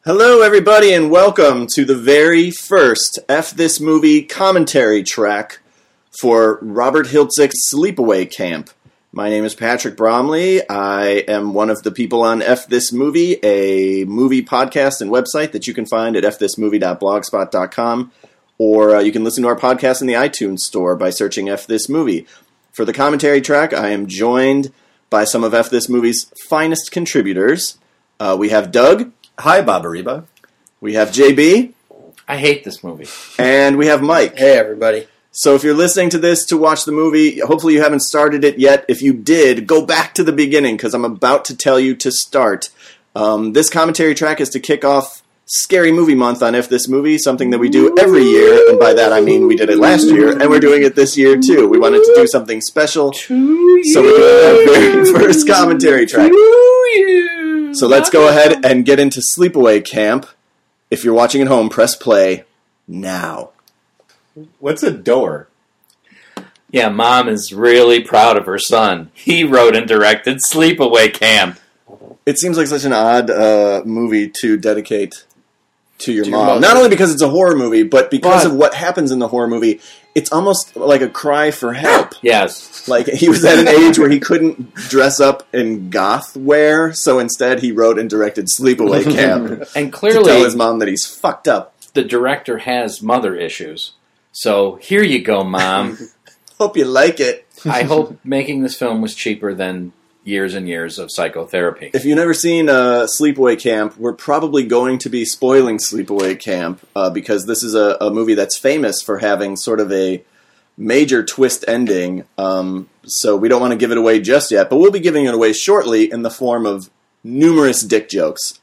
Hello, everybody, and welcome to the very first F This Movie commentary track for Robert Hiltzik Sleepaway Camp. My name is Patrick Bromley. I am one of the people on F This Movie, a movie podcast and website that you can find at fthismovie.blogspot.com, or you can listen to our podcast in the iTunes store by searching F This Movie. For the commentary track, I am joined by some of F This Movie's finest contributors. We have Doug. Hi, Babariba. We have JB. I hate this movie. And we have Mike. Hey, everybody. So if you're listening to this to watch the movie, hopefully you haven't started it yet. If you did, go back to the beginning, because I'm about to tell you to start. This commentary track is to kick off Scary Movie Month on F This Movie, something that we do every year, and by that I mean we did it last year, and we're doing it this year too. We wanted to do something special, so we're doing our very first commentary track. So let's go ahead and get into Sleepaway Camp. If you're watching at home, press play now. What's a door? Yeah, Mom is really proud of her son. He wrote and directed Sleepaway Camp. It seems like such an odd movie to dedicate to your mom. mother. Not only because it's a horror movie, but because of what happens in the horror movie. It's almost like a cry for help. Yes. Like, he was at an age where he couldn't dress up in goth wear, so instead he wrote and directed Sleepaway Camp. And To clearly, tell his mom that he's fucked up. the director has mother issues. So, here you go, Mom. Hope you like it. I hope making this film was cheaper than years and years of psychotherapy. If you've never seen Sleepaway Camp, we're probably going to be spoiling Sleepaway Camp because this is a movie that's famous for having sort of a major twist ending. So we don't want to give it away just yet, but we'll be giving it away shortly in the form of numerous dick jokes.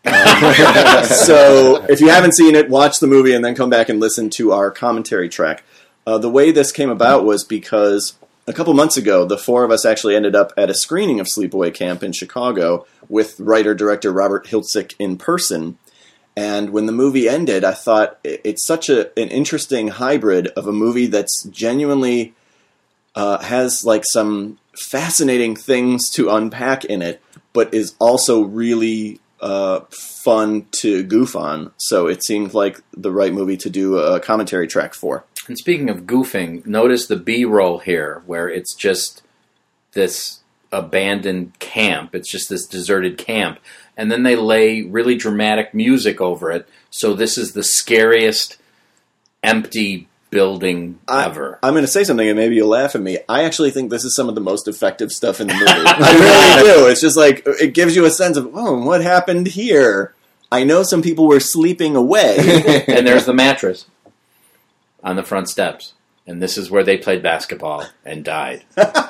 So if you haven't seen it, watch the movie and then come back and listen to our commentary track. The way this came about was because a couple months ago, the four of us actually ended up at a screening of Sleepaway Camp in Chicago with writer-director Robert Hiltzik in person. And when the movie ended, I thought it's such an interesting hybrid of a movie that's genuinely has like some fascinating things to unpack in it, but is also really fun to goof on. So it seemed like the right movie to do a commentary track for. And speaking of goofing, notice the B-roll here, where it's just this abandoned camp. It's just this deserted camp. And then they lay really dramatic music over it. So this is the scariest empty building ever. I'm going to say something and maybe you'll laugh at me. I actually think this is some of the most effective stuff in the movie. I really do. It's just like, it gives you a sense of, oh, what happened here? I know some people were sleeping away. And there's the mattress on the front steps. And this is where they played basketball and died.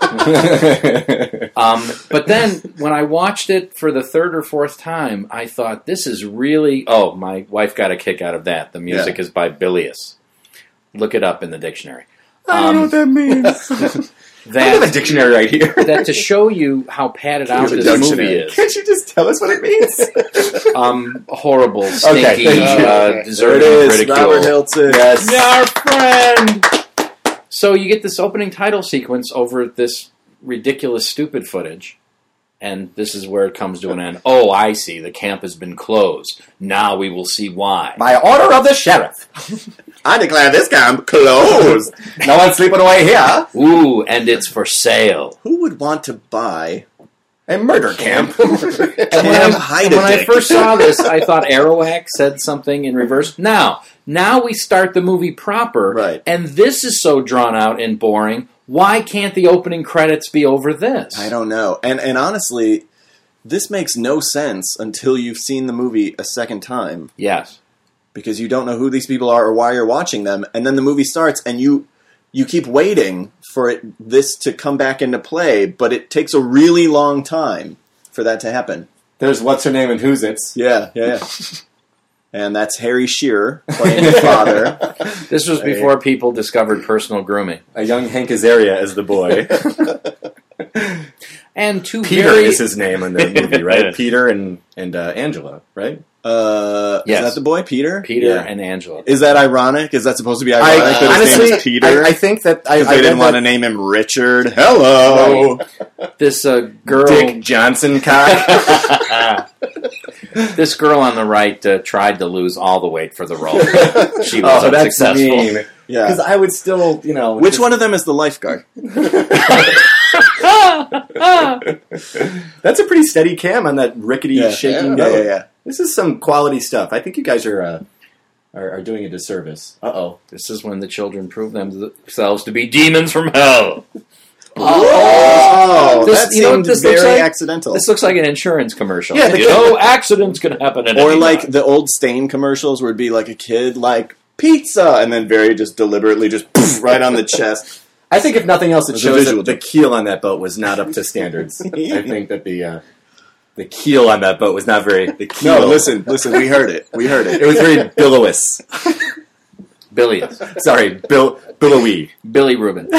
But then, when I watched it for the third or fourth time, I thought, this is really... Oh, my wife got a kick out of that. The music is by Bilius. Look it up in the dictionary. I don't know what that means. I have a dictionary right here. That to show you how padded out this movie is. Can't you just tell us what it means? Horrible, stinky, deserted There it is, ridicule. Robert Hiltzik. Yes. Our friend! So you get this opening title sequence over this ridiculous, stupid footage, and this is where it comes to an end. Oh, I see. The camp has been closed. Now we will see why. By order of the sheriff. I declare this camp closed. No one's sleeping away here. Ooh, and it's for sale. Who would want to buy A murder camp. And when I first saw this, I thought Arawak said something in reverse. Now we start the movie proper, Right. And this is so drawn out and boring. Why can't the opening credits be over this? I don't know. And honestly, this makes no sense until you've seen the movie a second time. Yes. Because you don't know who these people are or why you're watching them. And then the movie starts and you keep waiting for this to come back into play, but it takes a really long time for that to happen. There's what's her name and who's it's. Yeah. And that's Harry Shearer playing his father. This was before people discovered personal grooming. A young Hank Azaria as the boy. And two Peter very... is his name in the movie, right? Peter and Angela, right? Yes. Is that the boy, Peter? Peter and Angela. Is that ironic? Is that supposed to be ironic that his name is Peter? I think that they didn't want to name him Richard. Hello! Right. This girl... Dick Johnson cock. This girl on the right tried to lose all the weight for the role. She was unsuccessful. That's mean. Yeah. Because I would still, Which one of them is the lifeguard? That's a pretty steady cam on that rickety, shaking boat. Yeah. This is some quality stuff. I think you guys are doing a disservice. Uh-oh. This is when the children prove themselves to be demons from hell. That seemed very accidental. This looks like an insurance commercial. Yeah, accidents can happen at Or like the old Stain commercials where it'd be like a kid like, pizza! And then very just deliberately just poof, right on the chest. I think if nothing else, it shows that the keel on that boat was not up to standards. I think that the keel on that boat was not very... No, listen, we heard it. It was very billowous. Bilious. Sorry, billowy. Billy Rubin.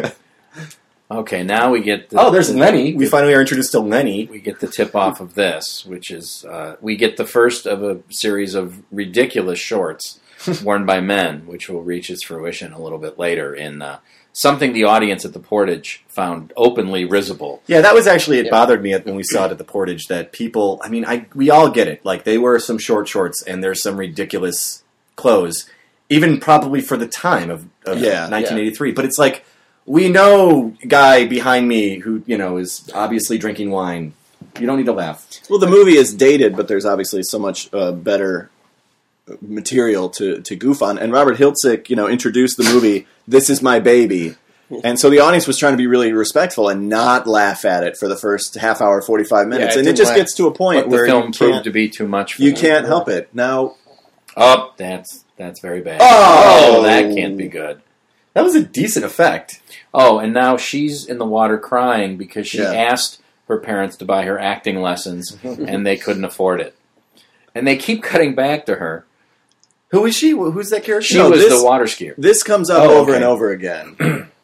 Okay, now we get... there's Lenny. We finally are introduced to Lenny. We get the tip-off of this, which is... we get the first of a series of ridiculous shorts worn by men, which will reach its fruition a little bit later in... something the audience at the Portage found openly risible. Yeah, that was actually, it bothered me when we saw it at the Portage that people, we all get it. Like, they wear some short shorts and there's some ridiculous clothes, even probably for the time of 1983. But it's like, we know guy behind me who, is obviously drinking wine. You don't need to laugh. Well, the movie is dated, but there's obviously so much better material to goof on. And Robert Hiltzik, introduced the movie, This Is My Baby. And so the audience was trying to be really respectful and not laugh at it for the first half hour, 45 minutes. And it just gets to a point where the film proved to be too much for you can't help it. Now... Oh, that's very bad. Oh, that can't be good. That was a decent effect. Oh, and now she's in the water crying because she asked her parents to buy her acting lessons and they couldn't afford it. And they keep cutting back to her. Who is she? Who's that character? She was the water skier. This comes up over and over again.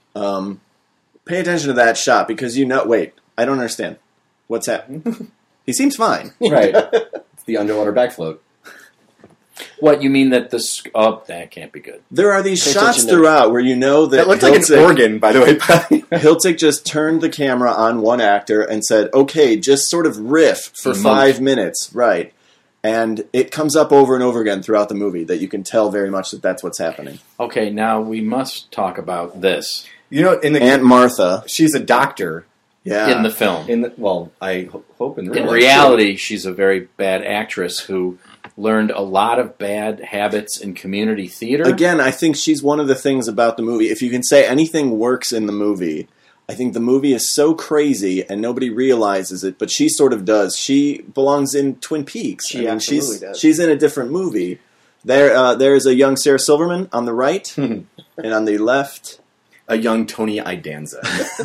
Pay attention to that shot because wait, I don't understand. What's happening? He seems fine. Right. It's the underwater backfloat. What, you mean that that can't be good. There are these shots throughout where that looked like an organ, by the way. Hiltzik just turned the camera on one actor and said, okay, just sort of riff for 5 minutes. Right. And it comes up over and over again throughout the movie that you can tell very much that that's what's happening. Okay, now we must talk about this. Aunt Martha. She's a doctor. Yeah. In the film. I hope in reality, she's a very bad actress who learned a lot of bad habits in community theater. Again, I think she's one of the things about the movie. If you can say anything works in the movie, I think the movie is so crazy and nobody realizes it, but she sort of does. She belongs in Twin Peaks. She absolutely does. She's in a different movie. There's a young Sarah Silverman on the right, and on the left, a young Tony Idanza.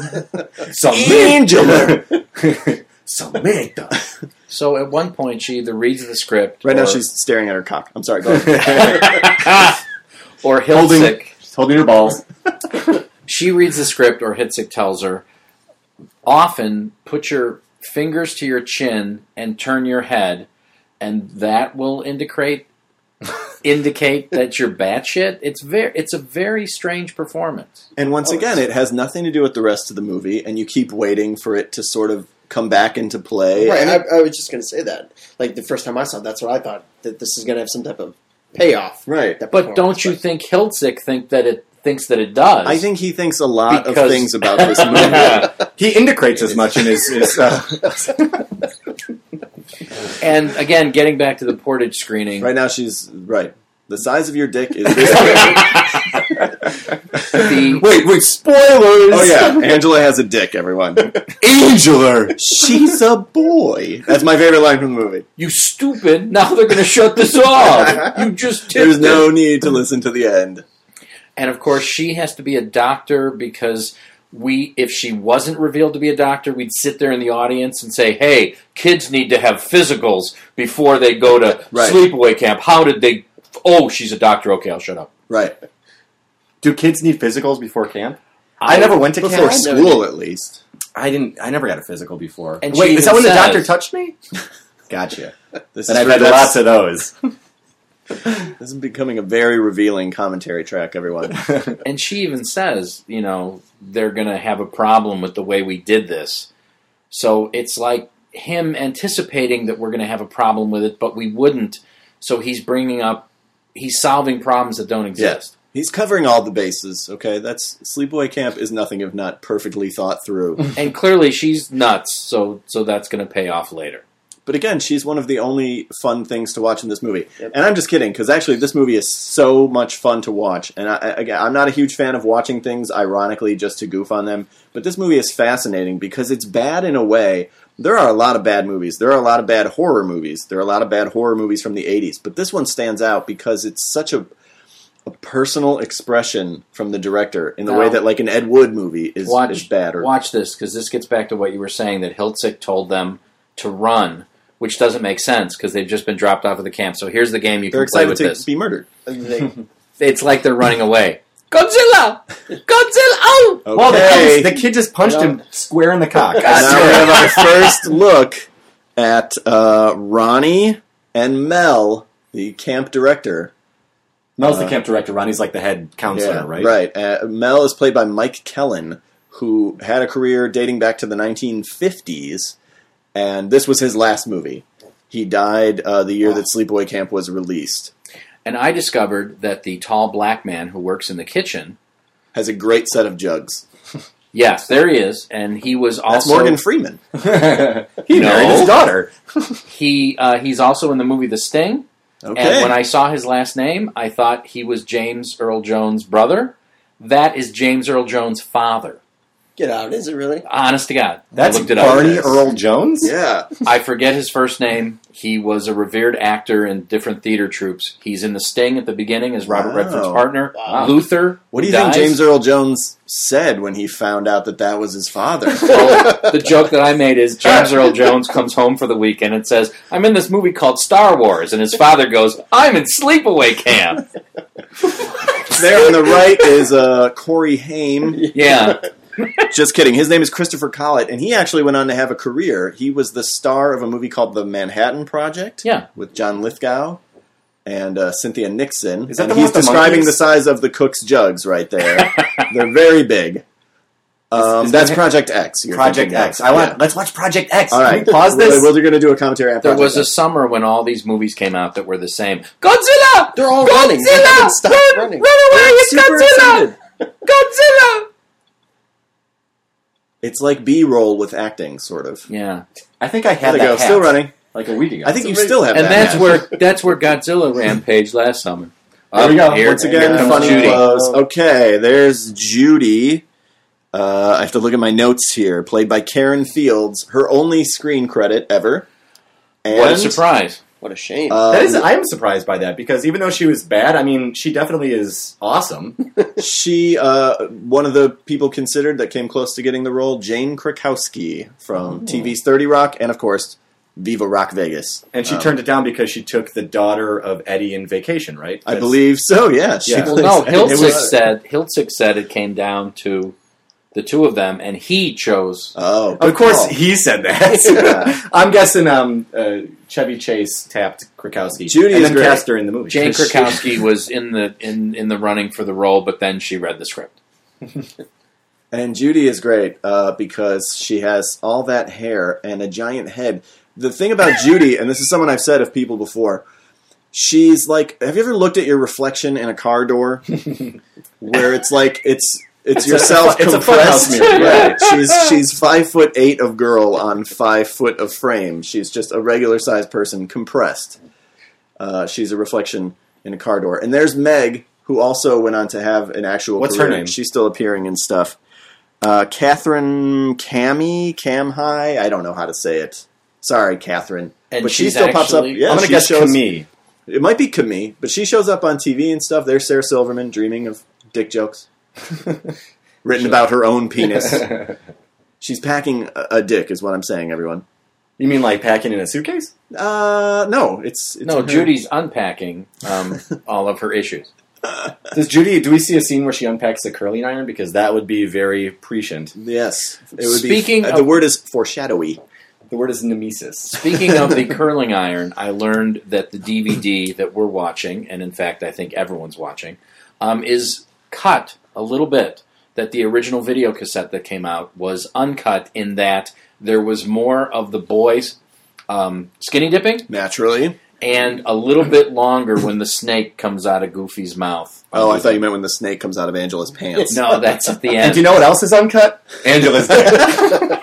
Angela! Samantha. So at one point, she either reads the script... Right now she's staring at her cock. I'm sorry, go ahead. Or Hiltzik... Holding her balls. She reads the script, or Hiltzik tells her, often put your fingers to your chin and turn your head, and that will indicate that you're batshit. It's a very strange performance. And once again, it has nothing to do with the rest of the movie, and you keep waiting for it to sort of come back into play. Right, I was just going to say that. Like, the first time I saw it, that's what I thought, that this is going to have some type of payoff. Right. But don't you think Hiltzik thinks that it does? I think he thinks a lot of things about this movie. He indicates as much in his And again, getting back to the Portage screening. Right now she's... Right. The size of your dick is this big. Wait, spoilers! Oh yeah, Angela has a dick, everyone. Angela! She's a boy. That's my favorite line from the movie. You stupid, now they're going to shut this off. You just tipped There's no need to listen to the end. And of course, she has to be a doctor because if she wasn't revealed to be a doctor, we'd sit there in the audience and say, hey, kids need to have physicals before they go to sleepaway camp. How did they... Oh, she's a doctor. Okay, I'll shut up. Right. Do kids need physicals before camp? I never went to camp. Before school, at least. I never got a physical before. And wait, is that when the says, doctor touched me? Gotcha. This and I've had lots of those. This is becoming a very revealing commentary track, everyone. And she even says, they're going to have a problem with the way we did this. So it's like him anticipating that we're going to have a problem with it, but we wouldn't. So he's solving problems that don't exist. Yeah. He's covering all the bases, okay? That's Sleepaway Camp is nothing if not perfectly thought through. And clearly she's nuts, so that's going to pay off later. But again, she's one of the only fun things to watch in this movie. Yep. And I'm just kidding, because actually this movie is so much fun to watch. And I'm not a huge fan of watching things, ironically, just to goof on them. But this movie is fascinating because it's bad in a way. There are a lot of bad movies. There are a lot of bad horror movies. There are a lot of bad horror movies from the 80s. But this one stands out because it's such a personal expression from the director in the way that like an Ed Wood movie is bad. Watch this, because this gets back to what you were saying, that Hiltzik told them to run, which doesn't make sense because they've just been dropped off of the camp. So here's the game you can play with this. They're excited to be murdered. It's like they're running away. Godzilla! Godzilla! Oh! Okay. Well, the kid just punched him square in the cock. Now we have our first look at Ronnie and Mel, the camp director. Mel's the camp director. Ronnie's like the head counselor, right? Right. Mel is played by Mike Kellen, who had a career dating back to the 1950s, and this was his last movie. He died the year that Sleepaway Camp was released. And I discovered that the tall black man who works in the kitchen has a great set of jugs. Yes, there he is, and he was also... That's Morgan Freeman. He married his daughter. He's also in the movie The Sting. Okay. And when I saw his last name, I thought he was James Earl Jones' brother. That is James Earl Jones' father. Get out, is it really? Honest to God. That's I looked it Barney up. Earl Jones? Yeah. I forget his first name. He was a revered actor in different theater troupes. He's in The Sting at the beginning as Robert Redford's partner. Wow. Luther. What do you think James Earl Jones said when he found out that was his father? Well, the joke that I made is James Earl Jones comes home for the weekend and says, I'm in this movie called Star Wars. And his father goes, I'm in Sleepaway Camp. There on the right is Corey Haim. Yeah. Just kidding. His name is Christopher Collett, and he actually went on to have a career. He was the star of a movie called The Manhattan Project with John Lithgow and Cynthia Nixon. Is that and the he's one with the describing monkeys? the size of the cook's jugs right there. They're very big. That's Project X. Project X. Let's watch Project X. All right. Can we pause this? We're going to do a commentary on There Project was a X. summer when all these movies came out that were the same. Godzilla! They're all Godzilla! running. They haven't stopped running. Run away! It's Super Godzilla! excited. Godzilla! It's like B-roll with acting, sort of. Yeah. I think I had There they that go. hat Still running. like a week ago. I think you still have And that hat. that's where Godzilla rampaged last summer. There we go. Once again, comes funny Judy. clothes. Okay, there's Judy. I have to look at my notes here. Played by Karen Fields. Her only screen credit ever. And, What a surprise. What a shame. I am surprised by that because even though she was bad, I mean, she definitely is awesome. She, one of the people considered that came close to getting the role, Jane Krakowski from TV's 30 Rock and, of course, Viva Rock Vegas. And she turned it down because she took the daughter of Eddie in Vacation, right? I believe so, yeah. Well, no, Hiltzik said it came down to the two of them, and he chose. Oh, of course he said that. I'm guessing Chevy Chase tapped Krakowski. Judy and is then great. cast her in the movie. Jane Krakowski was in the running for the role, but then she read the script. And Judy is great because she has all that hair and a giant head. The thing about Judy, and this is someone I've said of people before, she's like, have you ever looked at your reflection in a car door? Where it's like, it's yourself it's compressed. a funhouse mirror. Yeah, she's 5'8" of girl on 5 foot of frame. She's just a regular sized person compressed. She's a reflection in a car door. And there's Meg, who also went on to have an actual What's career. her name? She's still appearing in stuff. Catherine Camhigh. I don't know how to say it. Sorry, Catherine. And but she she's still pops up. actually- Yeah, I'm going to she guess shows- Camille. It might be Camille, but she shows up on TV and stuff. There's Sarah Silverman dreaming of dick jokes. Written about her own penis. She's packing a dick, is what I'm saying, everyone. You mean like packing in a suitcase? No, it's No, her. Judy's unpacking all of her issues. Do we see a scene where she unpacks the curling iron? Because that would be very prescient. Yes. It would Speaking of, the word is foreshadowy. The word is nemesis. Speaking of the curling iron, I learned that the DVD that we're watching, and in fact I think everyone's watching, is cut a little bit. That the original video cassette that came out was uncut in that there was more of the boys skinny dipping. Naturally. And a little bit longer when the snake comes out of Goofy's mouth. Oh, I thought you meant when the snake comes out of Angela's pants. No, that's at the end. And do you know what else is uncut? Angela's dick.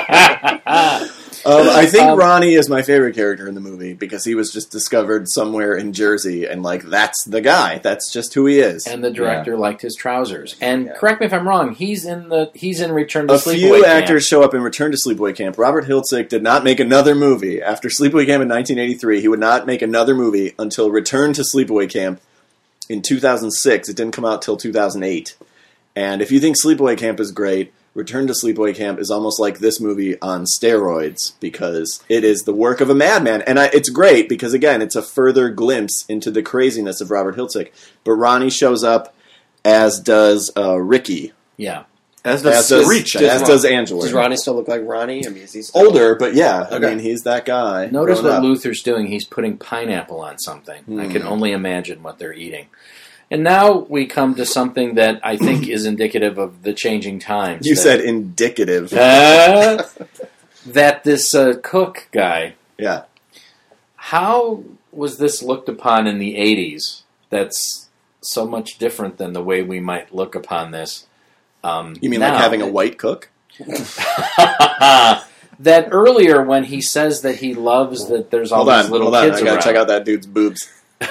I think Ronnie is my favorite character in the movie because he was just discovered somewhere in Jersey, and that's the guy. That's just who he is. And the director liked his trousers. And correct me if I'm wrong. He's in Return to Sleepaway Camp. A few actors show up in Return to Sleepaway Camp. Robert Hiltzik did not make another movie after Sleepaway Camp in 1983. He would not make another movie until Return to Sleepaway Camp in 2006. It didn't come out till 2008. And if you think Sleepaway Camp is great, Return to Sleepaway Camp is almost like this movie on steroids because it is the work of a madman. And it's great because, again, it's a further glimpse into the craziness of Robert Hiltzik. But Ronnie shows up, as does Ricky. Yeah. As does Angela. Does Ronnie still look like Ronnie? I mean, is he still older? But yeah, okay. I mean, he's that guy. Notice what Luther's doing. He's putting pineapple on something. I can only imagine what they're eating. And now we come to something that I think is indicative of the changing times. You said indicative. That this cook guy. Yeah. How was this looked upon in the 80s? That's so much different than the way we might look upon this. You mean now, like having a white cook? That earlier when he says that he loves that there's all these little kids I gotta check out that dude's boobs.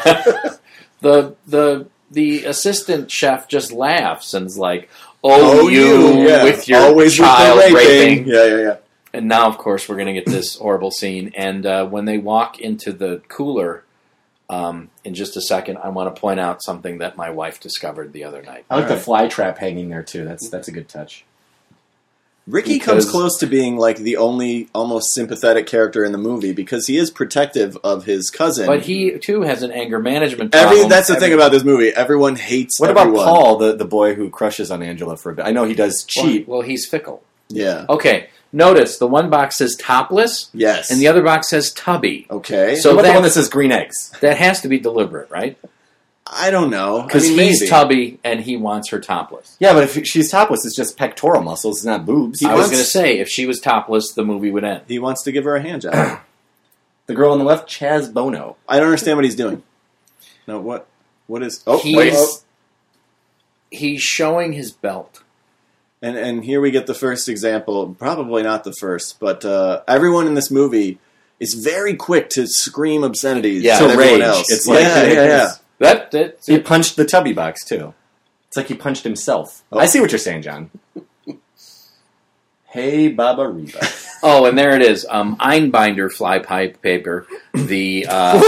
The assistant chef just laughs and is like, you with your always child with the raping. Yeah. And now, of course, we're going to get this horrible scene. And when they walk into the cooler, in just a second, I want to point out something that my wife discovered the other night. I like the fly trap hanging there, too. That's a good touch. Ricky comes close to being like the only almost sympathetic character in the movie because he is protective of his cousin. But he, too, has an anger management problem. That's the thing about this movie. Everyone hates everyone. What about Paul, the boy who crushes on Angela for a bit? I know he does cheat. Well, he's fickle. Yeah. Okay, notice the one box says topless. Yes. And the other box says tubby. Okay. So what about the one that says green eggs? That has to be deliberate, right? I don't know. Because he's tubby and he wants her topless. Yeah, but if she's topless, it's just pectoral muscles, it's not boobs. I was going to say, if she was topless, the movie would end. He wants to give her a hand job. The girl on the left, Chaz Bono. I don't understand what he's doing. No, what is... Oh, he's showing his belt. And here we get the first example, probably not the first, but everyone in this movie is very quick to scream obscenities at everyone else. It's like... Yeah. He punched the tubby box, too. It's like he punched himself. Oh. I see what you're saying, John. Hey, Baba Reba. Oh, and there it is. Einbinder fly pipe paper. The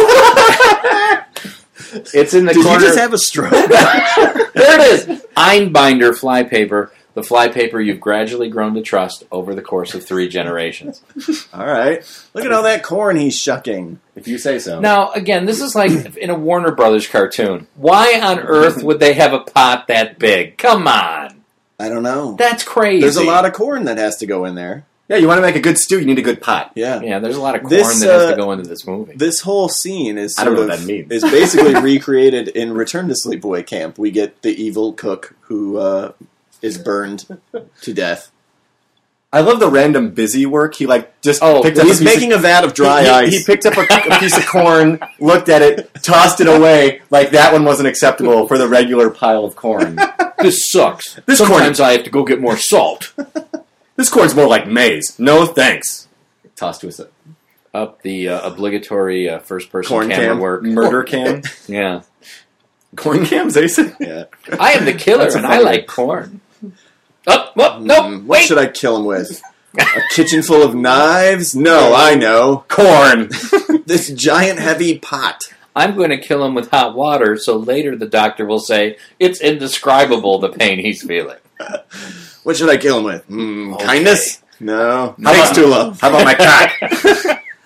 it's in the corner. Did you just have a stroke? There it is. Einbinder fly paper. The fly paper you've gradually grown to trust over the course of 3 generations. All right. Look at all that corn he's shucking. If you say so. Now, again, this is like in a Warner Brothers cartoon. Why on earth would they have a pot that big? Come on. I don't know. That's crazy. There's a lot of corn that has to go in there. Yeah, you want to make a good stew, you need a good pot. Yeah. Yeah, there's a lot of corn that has to go into this movie. This whole scene is I don't know what that means. Is basically recreated in Return to Sleepaway Camp. We get the evil cook who... is burned to death. I love the random busy work. He picked up. He's making a vat of dry ice. He picked up a piece of corn, looked at it, tossed it away like that one wasn't acceptable for the regular pile of corn. This sucks. Sometimes I have to go get more salt. This corn's more like maize. No thanks. Tossed to us. Up the obligatory first-person corn camera cam. work. Murder cam. Yeah. Corn cams, they said? Yeah. I am the killer and I like corn. No, what should I kill him with? A kitchen full of knives? No, I know. Corn. This giant heavy pot. I'm going to kill him with hot water, so later the doctor will say, it's indescribable the pain he's feeling. What should I kill him with? Okay. Kindness? No. Thanks, too low. How about my cock?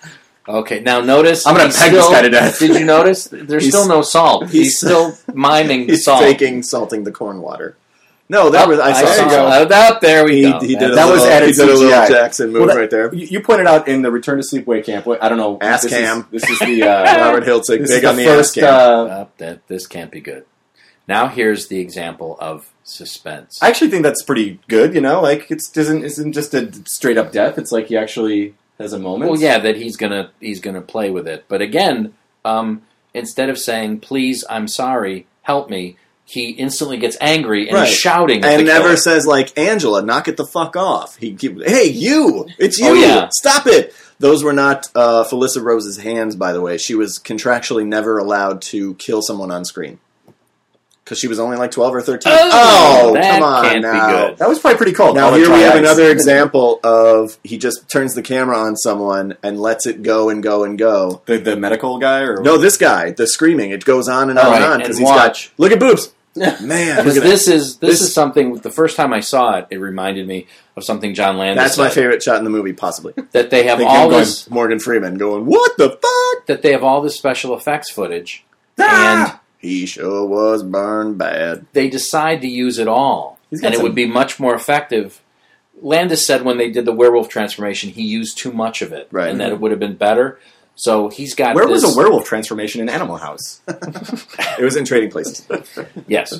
Okay, now notice. I'm going to peg this guy to death. Did you notice? There's still no salt. He's still miming he's salt. faking salting the corn water. No, that was I saw. That there we go. He did that was added he did a little CGI. Jackson move right there. You pointed out in the Return to Sleepaway Camp. I don't know. Ass cam. This is the Robert Hiltzik big on the first, ass cam. This can't be good. Now here's the example of suspense. I actually think that's pretty good. Like it isn't just a straight up death. It's like he actually has a moment. Well, yeah, that he's gonna play with it. But again, instead of saying "Please, I'm sorry, help me," he instantly gets angry and is shouting at and the never killer. says like Angela, knock it the fuck off. Hey, you, it's you, Oh, yeah. stop it. Those were not Felissa Rose's hands, by the way. She was contractually never allowed to kill someone on screen because she was only like 12 or 13. Oh, that come on can't now. be good. That was probably pretty cool. Now here we have another example of he just turns the camera on someone and lets it go and go and go. The medical guy, or No, this guy, the screaming, it goes on and on and on because he's got look at boobs. Man, Because look at this is something. The first time I saw it, it reminded me of something John Landis. That's my said, favorite shot in the movie, possibly. That they have Think all him going, this. Morgan Freeman going, what the fuck? That they have all this special effects footage, Ah! and He sure was burned bad. they decide to use it all, and it would be much more effective. Landis said when they did the werewolf transformation, he used too much of it, Right. and that it would have been better. So he's got. Where this, was a werewolf transformation in Animal House? It was in Trading Places. Yes.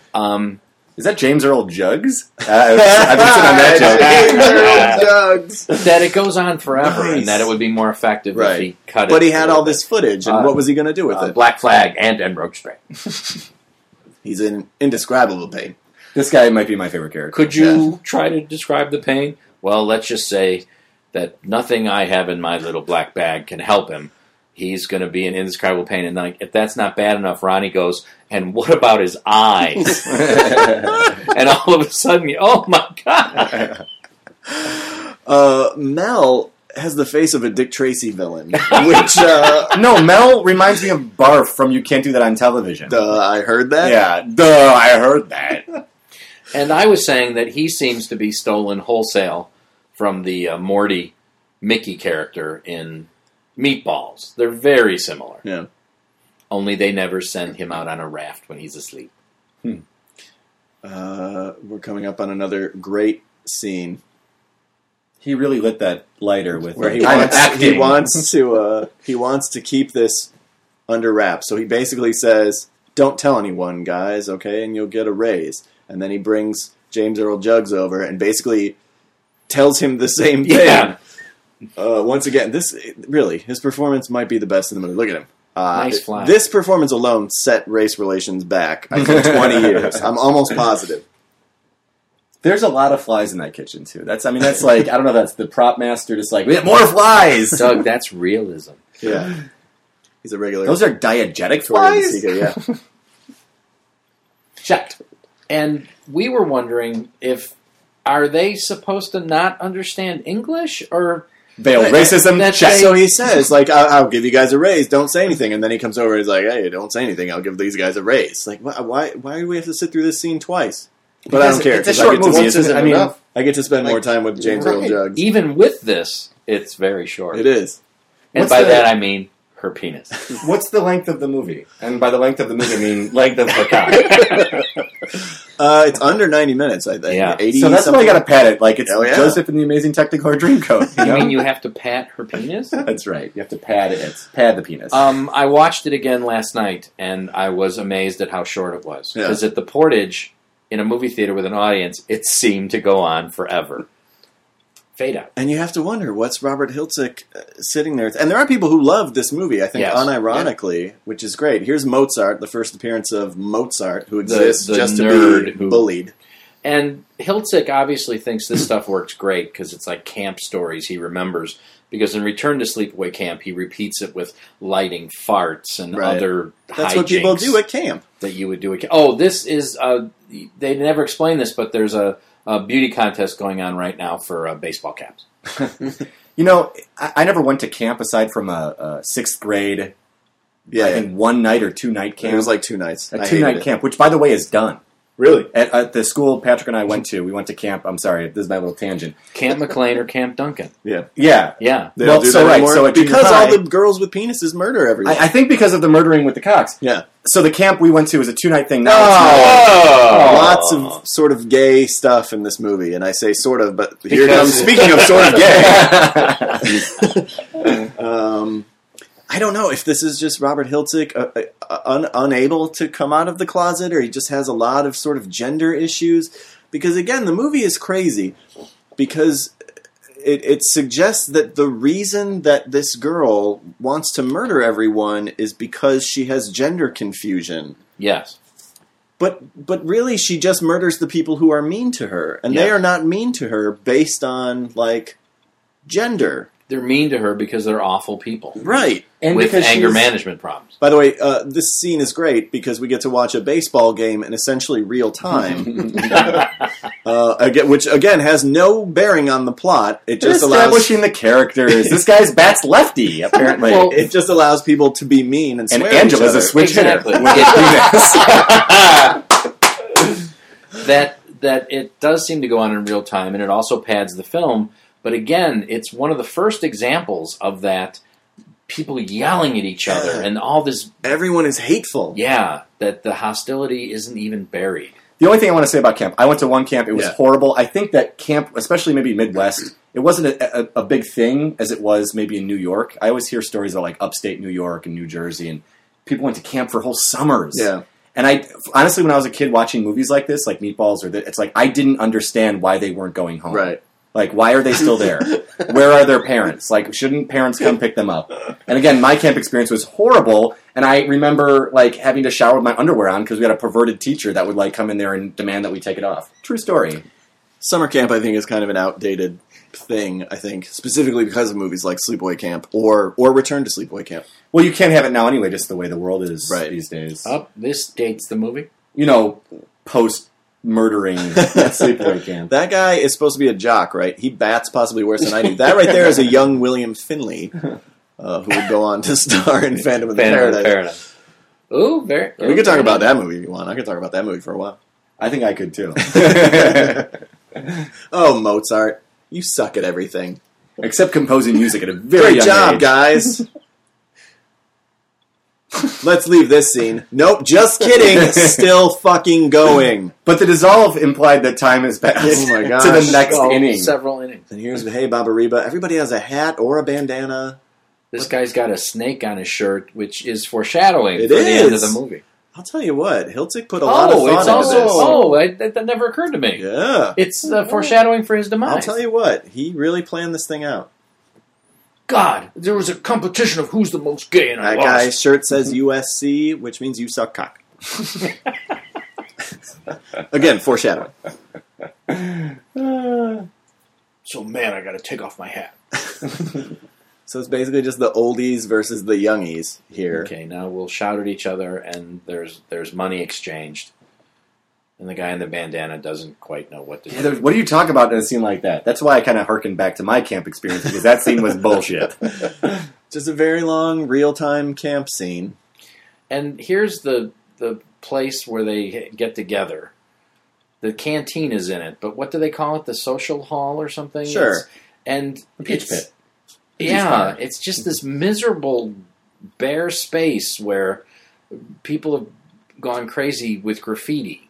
Is that James Earl Jugs? I've been sitting on that joke. Jugs. That it goes on forever, Nice. and that it would be more effective if he cut it. But he had a all little this footage, and what was he going to do with bit. it? Black Flag and Roach Spray. He's in indescribable pain. This guy might be my favorite character. Could you try to describe the pain? Well, let's just say that nothing I have in my little black bag can help him. He's going to be in indescribable pain. And like, if that's not bad enough, Ronnie goes, and what about his eyes? And all of a sudden, oh my God. Mel has the face of a Dick Tracy villain, which, No, Mel reminds me of Barf from You Can't Do That on Television. I heard that. Yeah, I heard that. And I was saying that he seems to be stolen wholesale from the Morty Mickey character in Meatballs. They're very similar. Yeah. Only they never send him out on a raft when he's asleep. We're coming up on another great scene He really lit that lighter with where I'm he wants to keep this under wraps. So he basically says, "Don't tell anyone, guys, okay, and you'll get a raise." And then he brings James Earl Jugs over and basically tells him the same thing. Yeah. Once again, his performance might be the best in the movie. Look at him. Nice fly. This performance alone set race relations back, I think, 20 years. I'm almost positive. There's a lot of flies in that kitchen too. That's like, I don't know, that's the prop master just like, we have more flies! Doug, that's realism. Yeah. He's a regular. Those are diegetic Florian flies? Seeger, yeah. Checked. And we were wondering are they supposed to not understand English, or Veiled racism, check. So he says, like, I'll give you guys a raise, don't say anything. And then he comes over and he's like, hey, don't say anything, I'll give these guys a raise. Like, why do we have to sit through this scene twice? But I don't care. It's a short movie, isn't it? I mean, I get to spend more time with James Earl Jugs. even with this, it's very short. It is. And by that I mean her penis. what's the length of the movie? And by the length of the movie, I mean length of her cock. It's under 90 minutes, I think. Yeah. 80 So that's why I gotta pat it. Like, it's yeah. Joseph in the Amazing Technicolor Dreamcoat. You You know? mean you have to pat her penis? That's right. You have to pad it. Pad the penis. I watched it again last night, and I was amazed at how short it was. Yeah. Because at the Portage, in a movie theater with an audience, it seemed to go on forever. Fade out. And you have to wonder, what's Robert Hiltzik sitting there? And there are people who love this movie, I think, Yes. unironically, which is great. Here's Mozart, the first appearance of Mozart, who exists the just to nerd be who- bullied. And Hiltzik obviously thinks this stuff works great because it's like camp stories he remembers. Because in Return to Sleepaway Camp, he repeats it with lighting farts and Right. other That's what people hijinks do at camp. that you would do at camp. Oh, this is... they never explain this, but there's a beauty contest going on right now for baseball caps. You know, I never went to camp aside from a sixth grade, Yeah, I think 1 night or 2 night camp. it was like 2 nights. a I 2 night hated it. camp, which by the way is done. Really? At the school Patrick and I went to, we went to camp. I'm sorry, this is my little tangent. Camp McLean or Camp Duncan? Yeah. Yeah. They don't do that anymore? So because all the girls with penises murder everyone. I think because of the murdering with the cocks. Yeah. So the camp we went to was a 2-night thing. Now Lots of sort of gay stuff in this movie, and I say sort of, but here comes speaking of sort of gay. I don't know if this is just Robert Hiltzik unable to come out of the closet, or he just has a lot of sort of gender issues. Because again, the movie is crazy because it suggests that the reason that this girl wants to murder everyone is because she has gender confusion. Yes. But really, she just murders the people who are mean to her, and they are not mean to her based on like gender. They're mean to her because they're awful people. Right. And with anger management problems. By the way, this scene is great because we get to watch a baseball game in essentially real time. Which, again, has no bearing on the plot. It just establishing the characters. This guy's bat's lefty, apparently. Well, it just allows people to be mean and swear at each other. Angela's a switch hitter. That it does seem to go on in real time, and it also pads the film. But again, it's one of the first examples of that people yelling at each other and all this. Everyone is hateful. Yeah, that the hostility isn't even buried. The only thing I want to say about camp, I went to one camp, it was horrible. I think that camp, especially maybe Midwest, it wasn't a big thing as it was maybe in New York. I always hear stories about like upstate New York and New Jersey, and people went to camp for whole summers. Yeah. And I honestly, when I was a kid watching movies like this, like Meatballs, it's like I didn't understand why they weren't going home. Right. Like, why are they still there? Where are their parents? Like, shouldn't parents come pick them up? And again, my camp experience was horrible, and I remember, like, having to shower with my underwear on because we had a perverted teacher that would, like, come in there and demand that we take it off. True story. Summer camp, I think, is kind of an outdated thing, I think, specifically because of movies like Sleepaway Camp or Return to Sleepaway Camp. Well, you can't have it now anyway, just the way the world is these days. This dates the movie? You know, post-murdering Sleepaway Camp. That guy is supposed to be a jock, right? He bats possibly worse than I do. That right there is a young William Finley, who would go on to star in Phantom of the Paradise. Ooh, very. We could talk about that movie if you want. I could talk about that movie for a while. I think I could too. Oh, Mozart. You suck at everything. Except composing music at a very Great young job, age. guys. Let's leave this scene. Nope, just kidding. Still fucking going. But the dissolve implied that time has passed Oh my gosh. to the next inning. Several innings. And here's the Hey Baba Reba. Everybody has a hat or a bandana. This guy's got a snake on his shirt, which is foreshadowing It for the end of is. the movie. I'll tell you what, Hiltzik put a lot of thought into this. That never occurred to me. Yeah. It's foreshadowing for his demise. I'll tell you what, he really planned this thing out. God, there was a competition of who's the most gay, and I That lost. guy's shirt says USC, which means you suck cock. Again, foreshadowing. So, man, I got to take off my hat. So it's basically just the oldies versus the youngies here. Okay, now we'll shout at each other, and there's money exchanged. And the guy in the bandana doesn't quite know what to do. Yeah, what do you talk about in a scene like that? That's why I kind of hearken back to my camp experience, because that scene was bullshit. Just a very long, real-time camp scene. And here's the place where they get together. The canteen is in it, but what do they call it? The social hall or something? Sure. And The Peach Pit. Yeah, it's just this miserable, bare space where people have gone crazy with graffiti.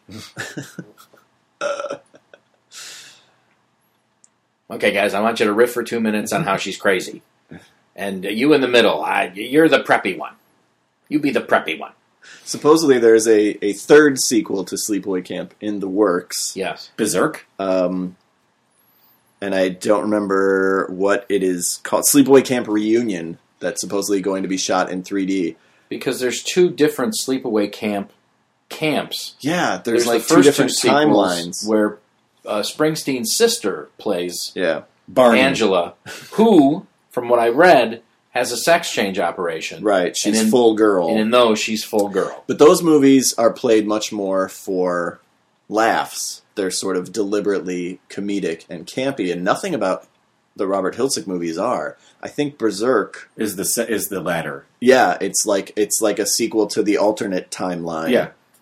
Okay, guys, I want you to riff for 2 minutes on how she's crazy. And you in the middle, you're the preppy one. You be the preppy one. Supposedly there's a third sequel to Sleepaway Camp in the works. Yes. Berserk? And I don't remember what it is called. Sleepaway Camp Reunion, that's supposedly going to be shot in 3D. Because there's two different Sleepaway camps. Yeah, there's like the two first different sequels timelines. where Springsteen's sister plays Barney. Angela, who, from what I read, has a sex change operation. Right, she's full girl. And in those, she's full girl. But those movies are played much more for laughs. They're sort of deliberately comedic and campy, and nothing about the Robert Hiltzik movies are. I think Berserk is the latter. Yeah, it's like a sequel to the alternate timeline. Yeah.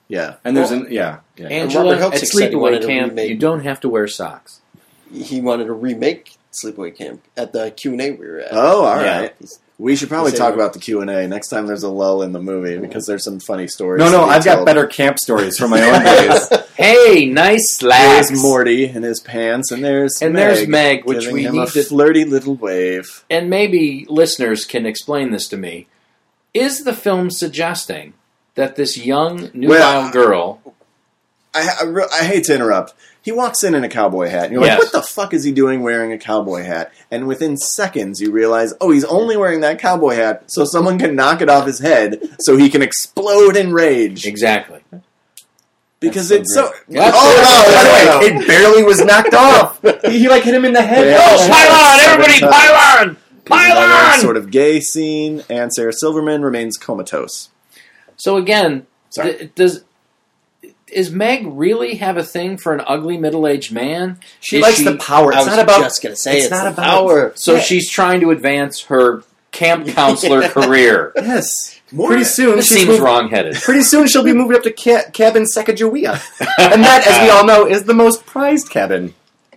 Yeah. And there's Angela, Robert at Hiltzik said he wanted Sleepaway to Camp, remake- you don't have to wear socks. He wanted to remake Sleepaway Camp at the Q&A we were at. Oh, all Yeah. right. We should probably He said talk he- about the Q&A next time there's a lull in the movie because there's some funny stories. No, to be I've got told. better camp stories from my own days. Hey, nice slacks. There's Morty in his pants, and there's Meg, which giving we him need a to... flirty little wave. And maybe listeners can explain this to me. Is the film suggesting that this young, nubile girl... I hate to interrupt. He walks in a cowboy hat, and you're Yes. like, what the fuck is he doing wearing a cowboy hat? And within seconds, you realize, oh, he's only wearing that cowboy hat so someone can knock it off his head so he can explode in rage. Exactly. Because That's it's so so... That's Oh, no, By no, the way, it barely was knocked off. He like hit him in the head. Yeah. Oh, pile on! Everybody Seven pile on! There's Pile another on! sort of gay scene, and Sarah Silverman remains comatose. So again, Sorry. Is Meg really have a thing for an ugly middle-aged man? She Is likes the power. I It's was not about. just going to say it's it's not the about- power. So she's trying to advance her camp counselor career. Yes. Pretty soon, This she's seems moved- wrong-headed. Pretty soon, she'll be moved up to cabin Sacagawea, and that, as we all know, is the most prized cabin.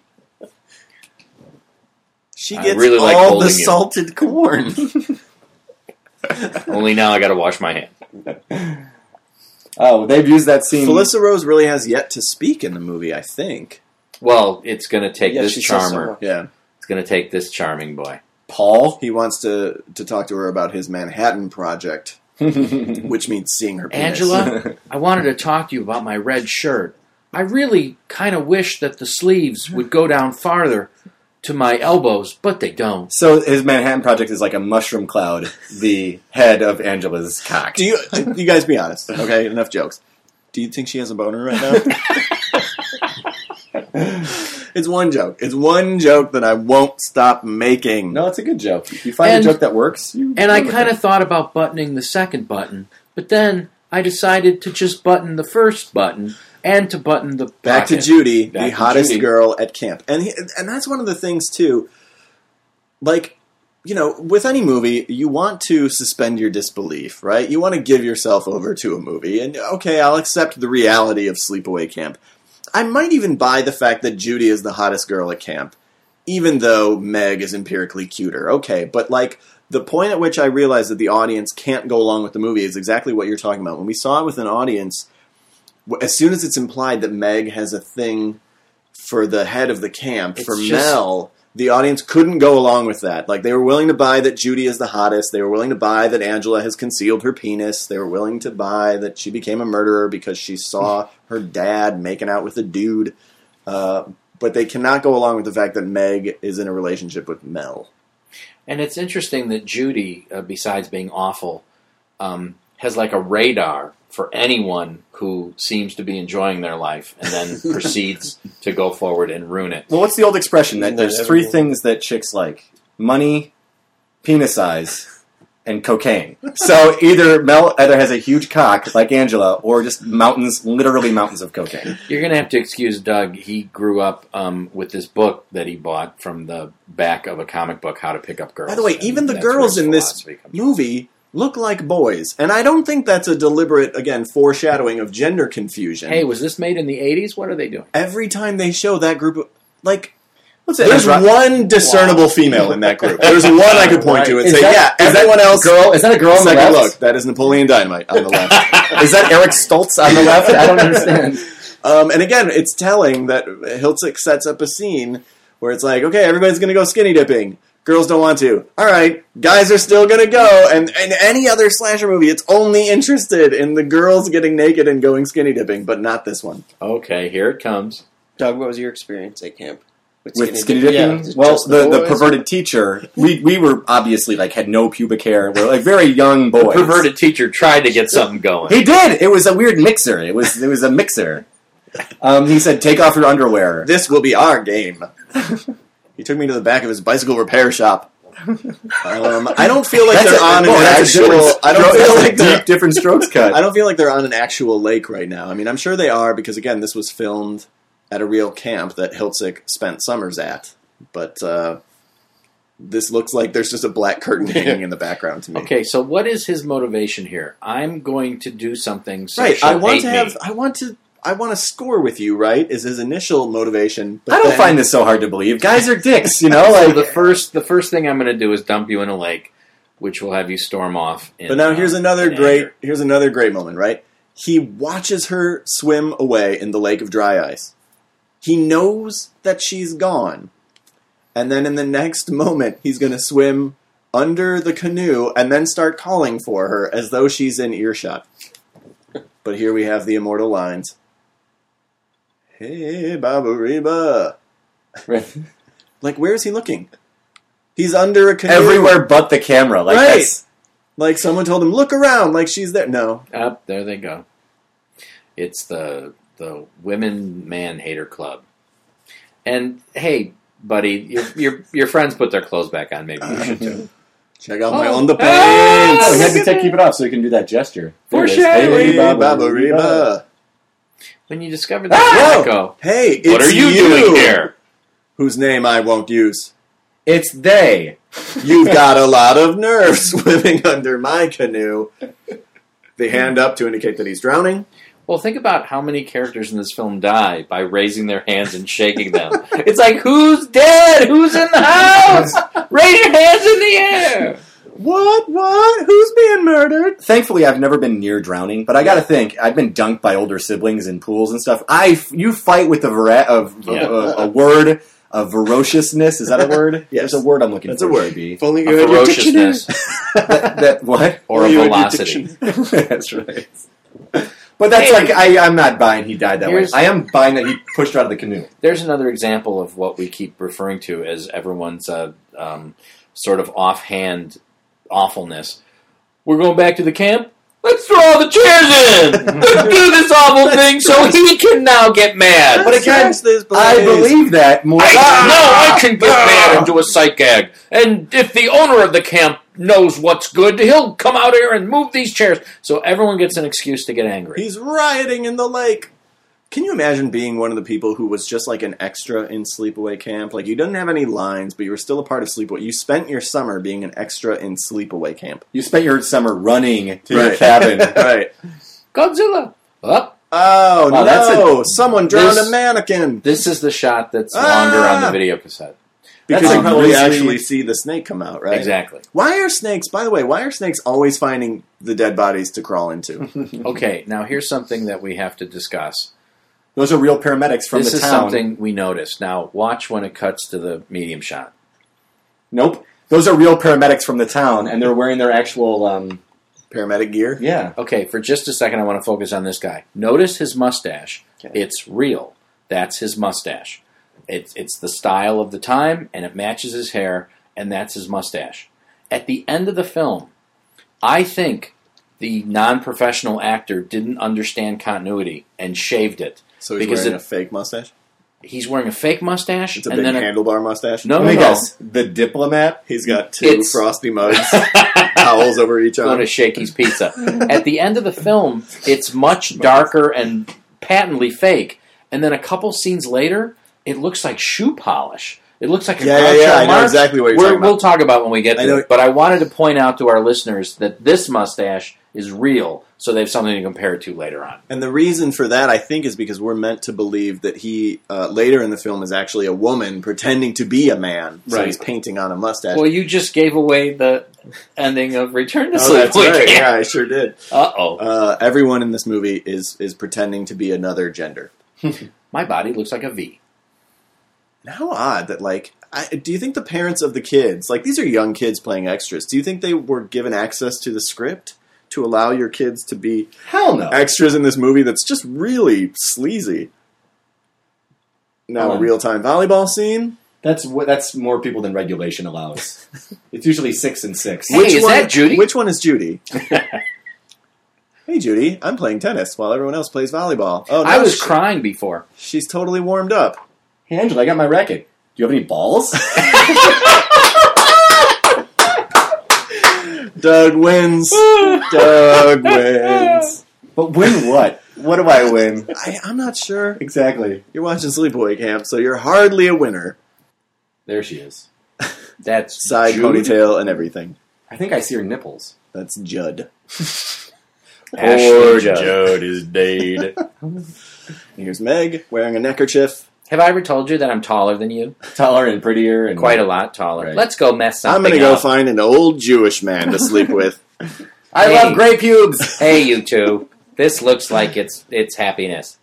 She I gets really like all the holding you. salted corn. Only now I got to wash my hand. Oh, they've used that scene. Felissa Rose really has yet to speak in the movie, I think. Well, it's going to take Yeah, this she says charmer. so. Yeah. It's going to take this charming boy. Paul. He wants to talk to her about his Manhattan project, which means seeing her penis. Angela, I wanted to talk to you about my red shirt. I really kind of wish that the sleeves would go down farther to my elbows, but they don't. So his Manhattan Project is like a mushroom cloud, the head of Angela's cock. Do you guys be honest? Okay, enough jokes. Do you think she has a boner right now? It's one joke. It's one joke that I won't stop making. No, it's a good joke. If you find And- a joke that works, you And I go with kind it. of thought about buttoning the second button, but then I decided to just button the first button and to button the Back to pocket. Judy, Back the to hottest Judy. girl at camp. And that's one of the things, too. Like, you know, with any movie, you want to suspend your disbelief, right? You want to give yourself over to a movie. And, okay, I'll accept the reality of Sleepaway Camp. I might even buy the fact that Judy is the hottest girl at camp, even though Meg is empirically cuter. Okay, but, like, the point at which I realized that the audience can't go along with the movie is exactly what you're talking about. When we saw it with an audience, as soon as it's implied that Meg has a thing for the head of the camp, It's for just- Mel, the audience couldn't go along with that. Like, they were willing to buy that Judy is the hottest. They were willing to buy that Angela has concealed her penis. They were willing to buy that she became a murderer because she saw her dad making out with a dude. But they cannot go along with the fact that Meg is in a relationship with Mel. And it's interesting that Judy, besides being awful, has like a radar for anyone who seems to be enjoying their life and then proceeds to go forward and ruin it. Well, what's the old expression that No, there's everyone- three things that chicks like: money, penis size, and cocaine. So either Mel has a huge cock like Angela, or just mountains, literally mountains of cocaine. You're going to have to excuse Doug. He grew up with this book that he bought from the back of a comic book, How to Pick Up Girls. By the way, And even the that's where girls his in this philosophy comes from. movie look like boys. And I don't think that's a deliberate, again, foreshadowing of gender confusion. Hey, was this made in the 80s? What are they doing? Every time they show that group of, like, What's it? there's Ezra- one discernible female in that group. There's one I could point to and Is say, that- yeah, is that everyone else. girl? Is that a girl on the Second left? look, that is Napoleon Dynamite on the left. Is that Eric Stoltz on the left? I don't understand. And again, it's telling that Hiltzik sets up a scene where it's like, okay, everybody's going to go skinny dipping. Girls don't want to. All right, guys are still going to go. And in any other slasher movie, it's only interested in the girls getting naked and going skinny dipping, but not this one. Okay, here it comes. Doug, what was your experience at camp? With skinny dipping? Yeah, Well, just the boys? perverted teacher, we were obviously like had no pubic hair. We're like very young boys. The perverted teacher tried to get something going. He did. It was a weird mixer. It was a mixer. He said, "Take off your underwear." This will be our game. He took me to the back of his bicycle repair shop. I don't feel like they're on an actual. I don't feel like they're. different strokes cut. I don't feel like they're on an actual lake right now. I mean, I'm sure they are because again, this was filmed at a real camp that Hiltzik spent summers at. But this looks like there's just a black curtain hanging in the background to me. Okay, so what is his motivation here? I'm going to do something. So Right. I want to score with you. Right? Is his initial motivation? But I don't find this so hard to believe. Guys are dicks, you know. Like the first thing I'm going to do is dump you in a lake, which will have you storm off. But now here's another great moment. Right? He watches her swim away in the lake of dry ice. He knows that she's gone. And then in the next moment, he's going to swim under the canoe and then start calling for her as though she's in earshot. But here we have the immortal lines. Hey, Baba Reba. Like, where is he looking? He's under a canoe. everywhere but the camera. Like, Right. that's, Like someone told him, look around, like she's there. No. Up there they go. It's the Women Man Hater Club. And hey, buddy, your friends put their clothes back on. Maybe you should too. Check out my underpants. oh, he had to keep it off so he can do that gesture. There it is. Hey, Hey, Baba Reba. When you discover that, Whoa. go. Hey, it's What are you doing here? Whose name I won't use. It's they. You've got a lot of nerve swimming under my canoe. The hand up to indicate that he's drowning. Well, think about how many characters in this film die by raising their hands and shaking them. It's like, who's dead? Who's in the house? Raise your hands in the air. What? Who's being murdered? Thankfully, I've never been near drowning, but I gotta think, I've been dunked by older siblings in pools and stuff. You fight with a word of ferociousness. Is that a word? Yes. There's a word I'm looking That's for. a word. JB. If only A you had your dictionary. ferociousness that what? or a Only you had your velocity. dictionary. That's right. But that's like, I'm not buying he died that way. Here's- I am buying that he pushed her out of the canoe. There's another example of what we keep referring to as everyone's sort of offhand awfulness. We're going back to the camp? Let's throw all the chairs in! Let's do this awful thing so he can now get mad! But again, I believe that more. I can get mad and do a sight gag. And if the owner of the camp knows what's good, he'll come out here and move these chairs. So everyone gets an excuse to get angry. He's rioting in the lake. Can you imagine being one of the people who was just like an extra in Sleepaway Camp? Like, you didn't have any lines, but you were still a part of Sleepaway. You spent your summer being an extra in Sleepaway Camp. You spent your summer running to your cabin. Right. Godzilla! Up. Oh, Wow, no. Someone drowned This- a mannequin. This is the shot that's longer on the video cassette. Because That's you probably noisy. actually see the snake come out, right? Exactly. Why are snakes, by the way, always finding the dead bodies to crawl into? Okay, now here's something that we have to discuss. Those are real paramedics from This the is town. something we noticed. Now, watch when it cuts to the medium shot. Nope. Those are real paramedics from the town, and they're wearing their actual, Paramedic gear? yeah. Okay, for just a second, I want to focus on this guy. Notice his mustache. Okay. It's real. That's his mustache. It's the style of the time, and it matches his hair, and that's his mustache. At the end of the film, I think the non-professional actor didn't understand continuity and shaved it. So he's Because wearing it- a fake mustache? He's wearing a fake mustache, It's a and big then handlebar mustache? No, Let no, me no. guess. The diplomat? He's got two It's- frosty mugs, towels over each Go arm. to Shakey's Pizza. At the end of the film, it's much darker and patently fake. And then a couple scenes later, it looks like shoe polish. It looks like a Yeah, Groucho I know Marx. exactly what you're talking about. We'll talk about when we get I to know- it. But I wanted to point out to our listeners that this mustache is real, so they have something to compare it to later on. And the reason for that, I think, is because we're meant to believe that he, later in the film, is actually a woman pretending to be a man. So Right. he's painting on a mustache. Well, you just gave away the ending of Return to oh, Sleep. that's right. Yeah, I sure did. Uh-oh. Everyone in this movie is pretending to be another gender. My body looks like a V. And how odd that, like, do you think the parents of the kids, like, these are young kids playing extras, do you think they were given access to the script to allow your kids to be Hell no. extras in this movie that's just really sleazy? Now, a real-time volleyball scene? That's more people than regulation allows. It's usually 6 and 6. Hey, is that Judy? Which one is Judy? Hey, Judy, I'm playing tennis while everyone else plays volleyball. Oh, no, I was crying before. She's totally warmed up. Hey, Angela, I got my racket. Do you have any balls? Doug wins. Doug wins. But win what? What do I win? I'm not sure. Exactly. You're watching Sleepaway Camp, so you're hardly a winner. There she is. That's Side Jude? ponytail and everything. I think I see her nipples. That's Judd. Ashley Judd. Judd is dead. Here's Meg wearing a neckerchief. Have I ever told you that I'm taller than you? Taller and prettier. And Quite a lot taller. Right. Let's go mess something I'm going to go up. find an old Jewish man to sleep with. I Hey. love gray pubes. Hey, you two. This looks like it's happiness.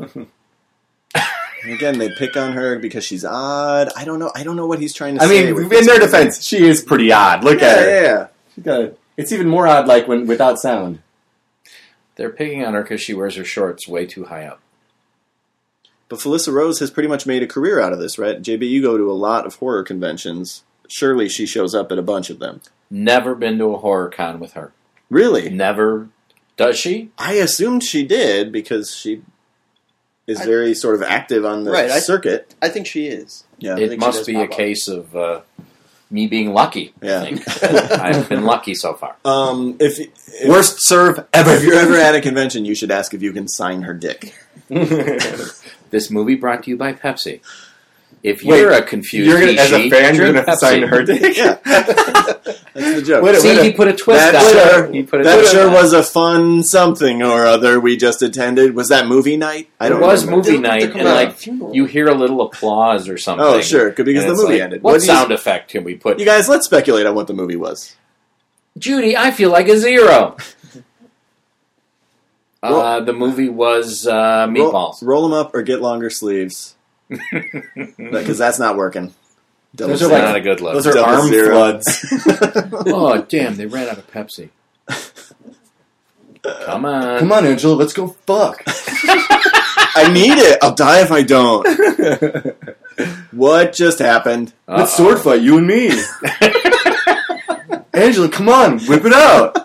Again, they pick on her because she's odd. I don't know what he's trying to I say. mean, with in this their movie. defense, she is pretty odd. Look Yeah, at her. yeah. She's got it's even more odd, like when without sound. They're picking on her because she wears her shorts way too high up. But Felissa Rose has pretty much made a career out of this, right? JB, you go to a lot of horror conventions. Surely she shows up at a bunch of them. Never been to a horror con with her. Really? Never. Does she? I assumed she did because she is very sort of active on the circuit. I think she is. Yeah. I It think she must does be a pop up. case of me being lucky. Yeah. I think. I've been lucky so far. If Worst serve ever. if you're ever at a convention, you should ask if you can sign her dick. This movie brought to you by Pepsi. If Wait, you're a confused You're gonna, as a he-she, fan, you're drink going to Pepsi. sign her dick? Yeah. That's the joke. Wait a- See, he put a twist That on sure- it. He put a That twist sure on was a fun something or other we just attended. Was that movie night? I It don't was remember. movie night, and like you hear a little applause or something. Oh, sure, because And the it's movie like, ended. What do you- sound effect can we put? You guys, let's speculate on what the movie was. Judy, I feel like a zero. The movie was Meatballs. Roll them up or get longer sleeves. Because that's not working. Double Those are zero. Not a good look. Those are Double arm zero. floods. Oh, damn, they ran out of Pepsi. Come on. Come on, Angela, let's go fuck. I need it. I'll die if I don't. What just happened? Let's sword fight, you and me. Angela, come on, whip it out.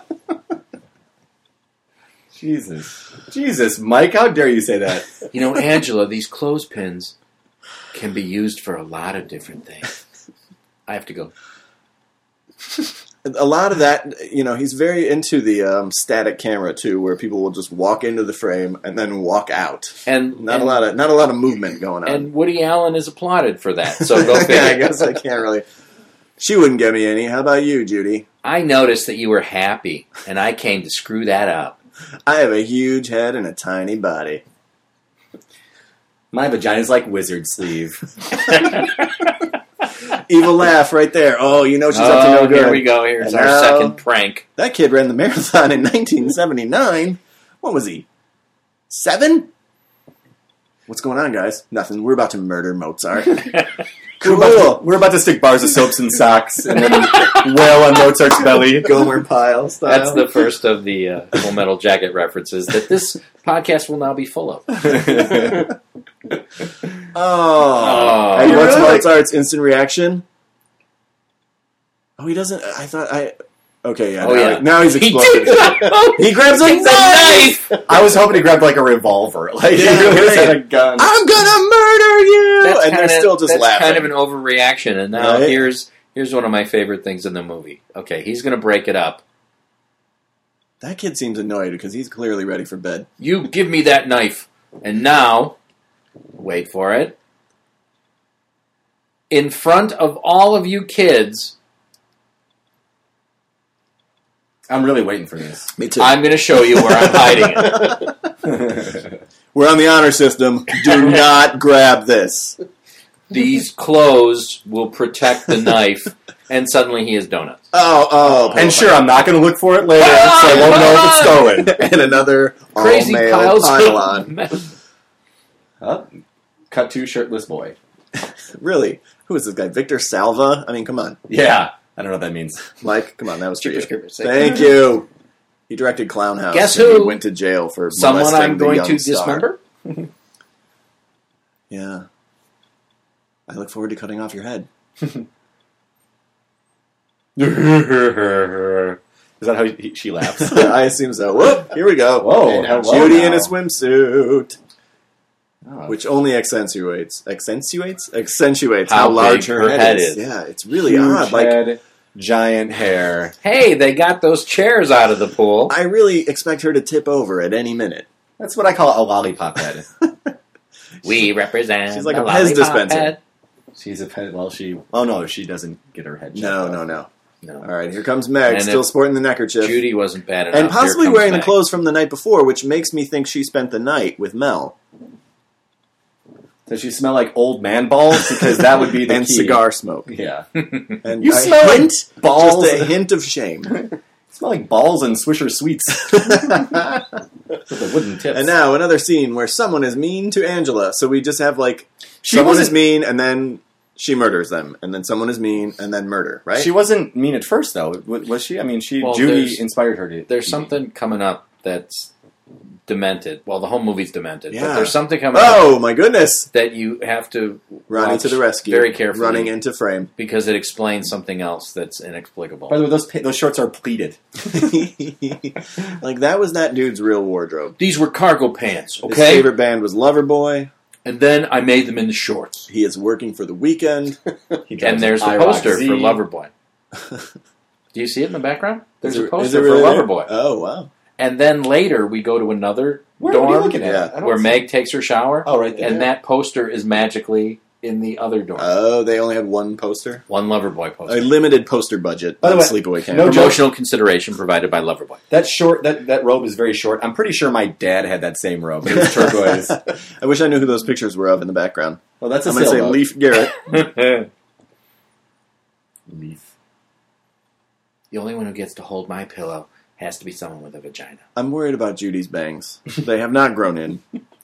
Jesus, Mike, how dare you say that? You know, Angela, these clothespins can be used for a lot of different things. I have to go. A lot of that, he's very into the static camera too, where people will just walk into the frame and then walk out. And Not a lot of movement going on. And Woody Allen is applauded for that. So go figure. Yeah, I guess I can't really. She wouldn't get me any. How about you, Judy? I noticed that you were happy, and I came to screw that up. I have a huge head and a tiny body. My vagina's like wizard sleeve. Evil laugh right there. Oh, she's up to no good. Here we go. Here's And our now- second prank. That kid ran the marathon in 1979. What was he? 7? What's going on, guys? Nothing. We're about to murder Mozart. Cool. We're about to stick bars of soaps in socks and then wail on Mozart's belly. Gomer Pyle style. That's the first of the Full Metal Jacket references that this podcast will now be full of. Oh. And You what's really Mozart's instant reaction? Oh, he doesn't. Okay, yeah. Oh, yeah. Now he's He exploding. did. He grabs a knife. I was hoping he grabbed like a revolver. Like he Yeah, really right. had a gun. I'm gonna murder you, and they're still just that's laughing. kind of an overreaction. And now Right. here's one of my favorite things in the movie. Okay, he's going to break it up. That kid seems annoyed because he's clearly ready for bed. You give me that knife. And now, wait for it. In front of all of you kids, I'm really waiting for this. Me too. I'm going to show you where I'm hiding it. We're on the honor system. Do not grab this. These clothes will protect the knife. And suddenly he has donuts. Oh. And sure, I'm not going to look for it later, so I won't know if it's stolen. And another Crazy all-male piles pylon. of Huh? Cut to shirtless boy. Really? Who is this guy? Victor Salva? I mean, come on. Yeah, I don't know what that means. Mike, come on. That was for you. Super. Thank you. He directed Clown House. Guess and who? He went to jail for Someone molesting I'm the going young to star. dismember? Yeah. I look forward to cutting off your head. Is that how she laughs? I assume so. Whoop, here we go. Whoa, And now hello Judy now. in a swimsuit, Oh. which only accentuates How how large big her head is. Yeah, it's really Huge odd. Like, head, giant hair. Hey, they got those chairs out of the pool. I really expect her to tip over at any minute. That's what I call a lollipop head. We represent She's like the a Pez lollipop dispenser. head. She's a pet. Well, she doesn't get her head. No. All right, here comes Meg, still sporting the neckerchief. Judy wasn't bad enough. And possibly wearing the clothes from the night before, which makes me think she spent the night with Mel. Does she smell like old man balls? Because that would be the and key. Cigar smoke. Yeah. And you smell like balls. Just a hint of shame. You smell like balls and Swisher Sweets. With the wooden tips. And now another scene where someone is mean to Angela. So we just have someone is mean and then she murders them, and then someone is mean, and then murder, right? She wasn't mean at first, though, was she? I mean, Judy inspired her to. There's something coming up that's demented. Well, the whole movie's demented, yeah. but there's something coming up. Oh, my goodness! That you have to Running to the rescue. Very carefully. Running into frame. Because it explains something else that's inexplicable. By the way, those shorts are pleated. That was that dude's real wardrobe. These were cargo pants, okay? His favorite band was Loverboy. And then I made them into shorts. He is working for the weekend. And there's the poster for Loverboy. Do you see it in the background? There's a poster for Loverboy. Oh, wow. And then later we go to another dorm are you looking at? where Meg takes her shower. Oh, right there. And that poster is magically in the other dorm. Oh, they only had one poster? One Loverboy poster. A limited poster budget. By the way, Sleepaway Camp. No promotional consideration provided by Loverboy. That robe is very short. I'm pretty sure my dad had that same robe. It was turquoise. I wish I knew who those pictures were of in the background. Well, that's I'm going to say Leif Garrett. Leif. The only one who gets to hold my pillow has to be someone with a vagina. I'm worried about Judy's bangs. They have not grown in.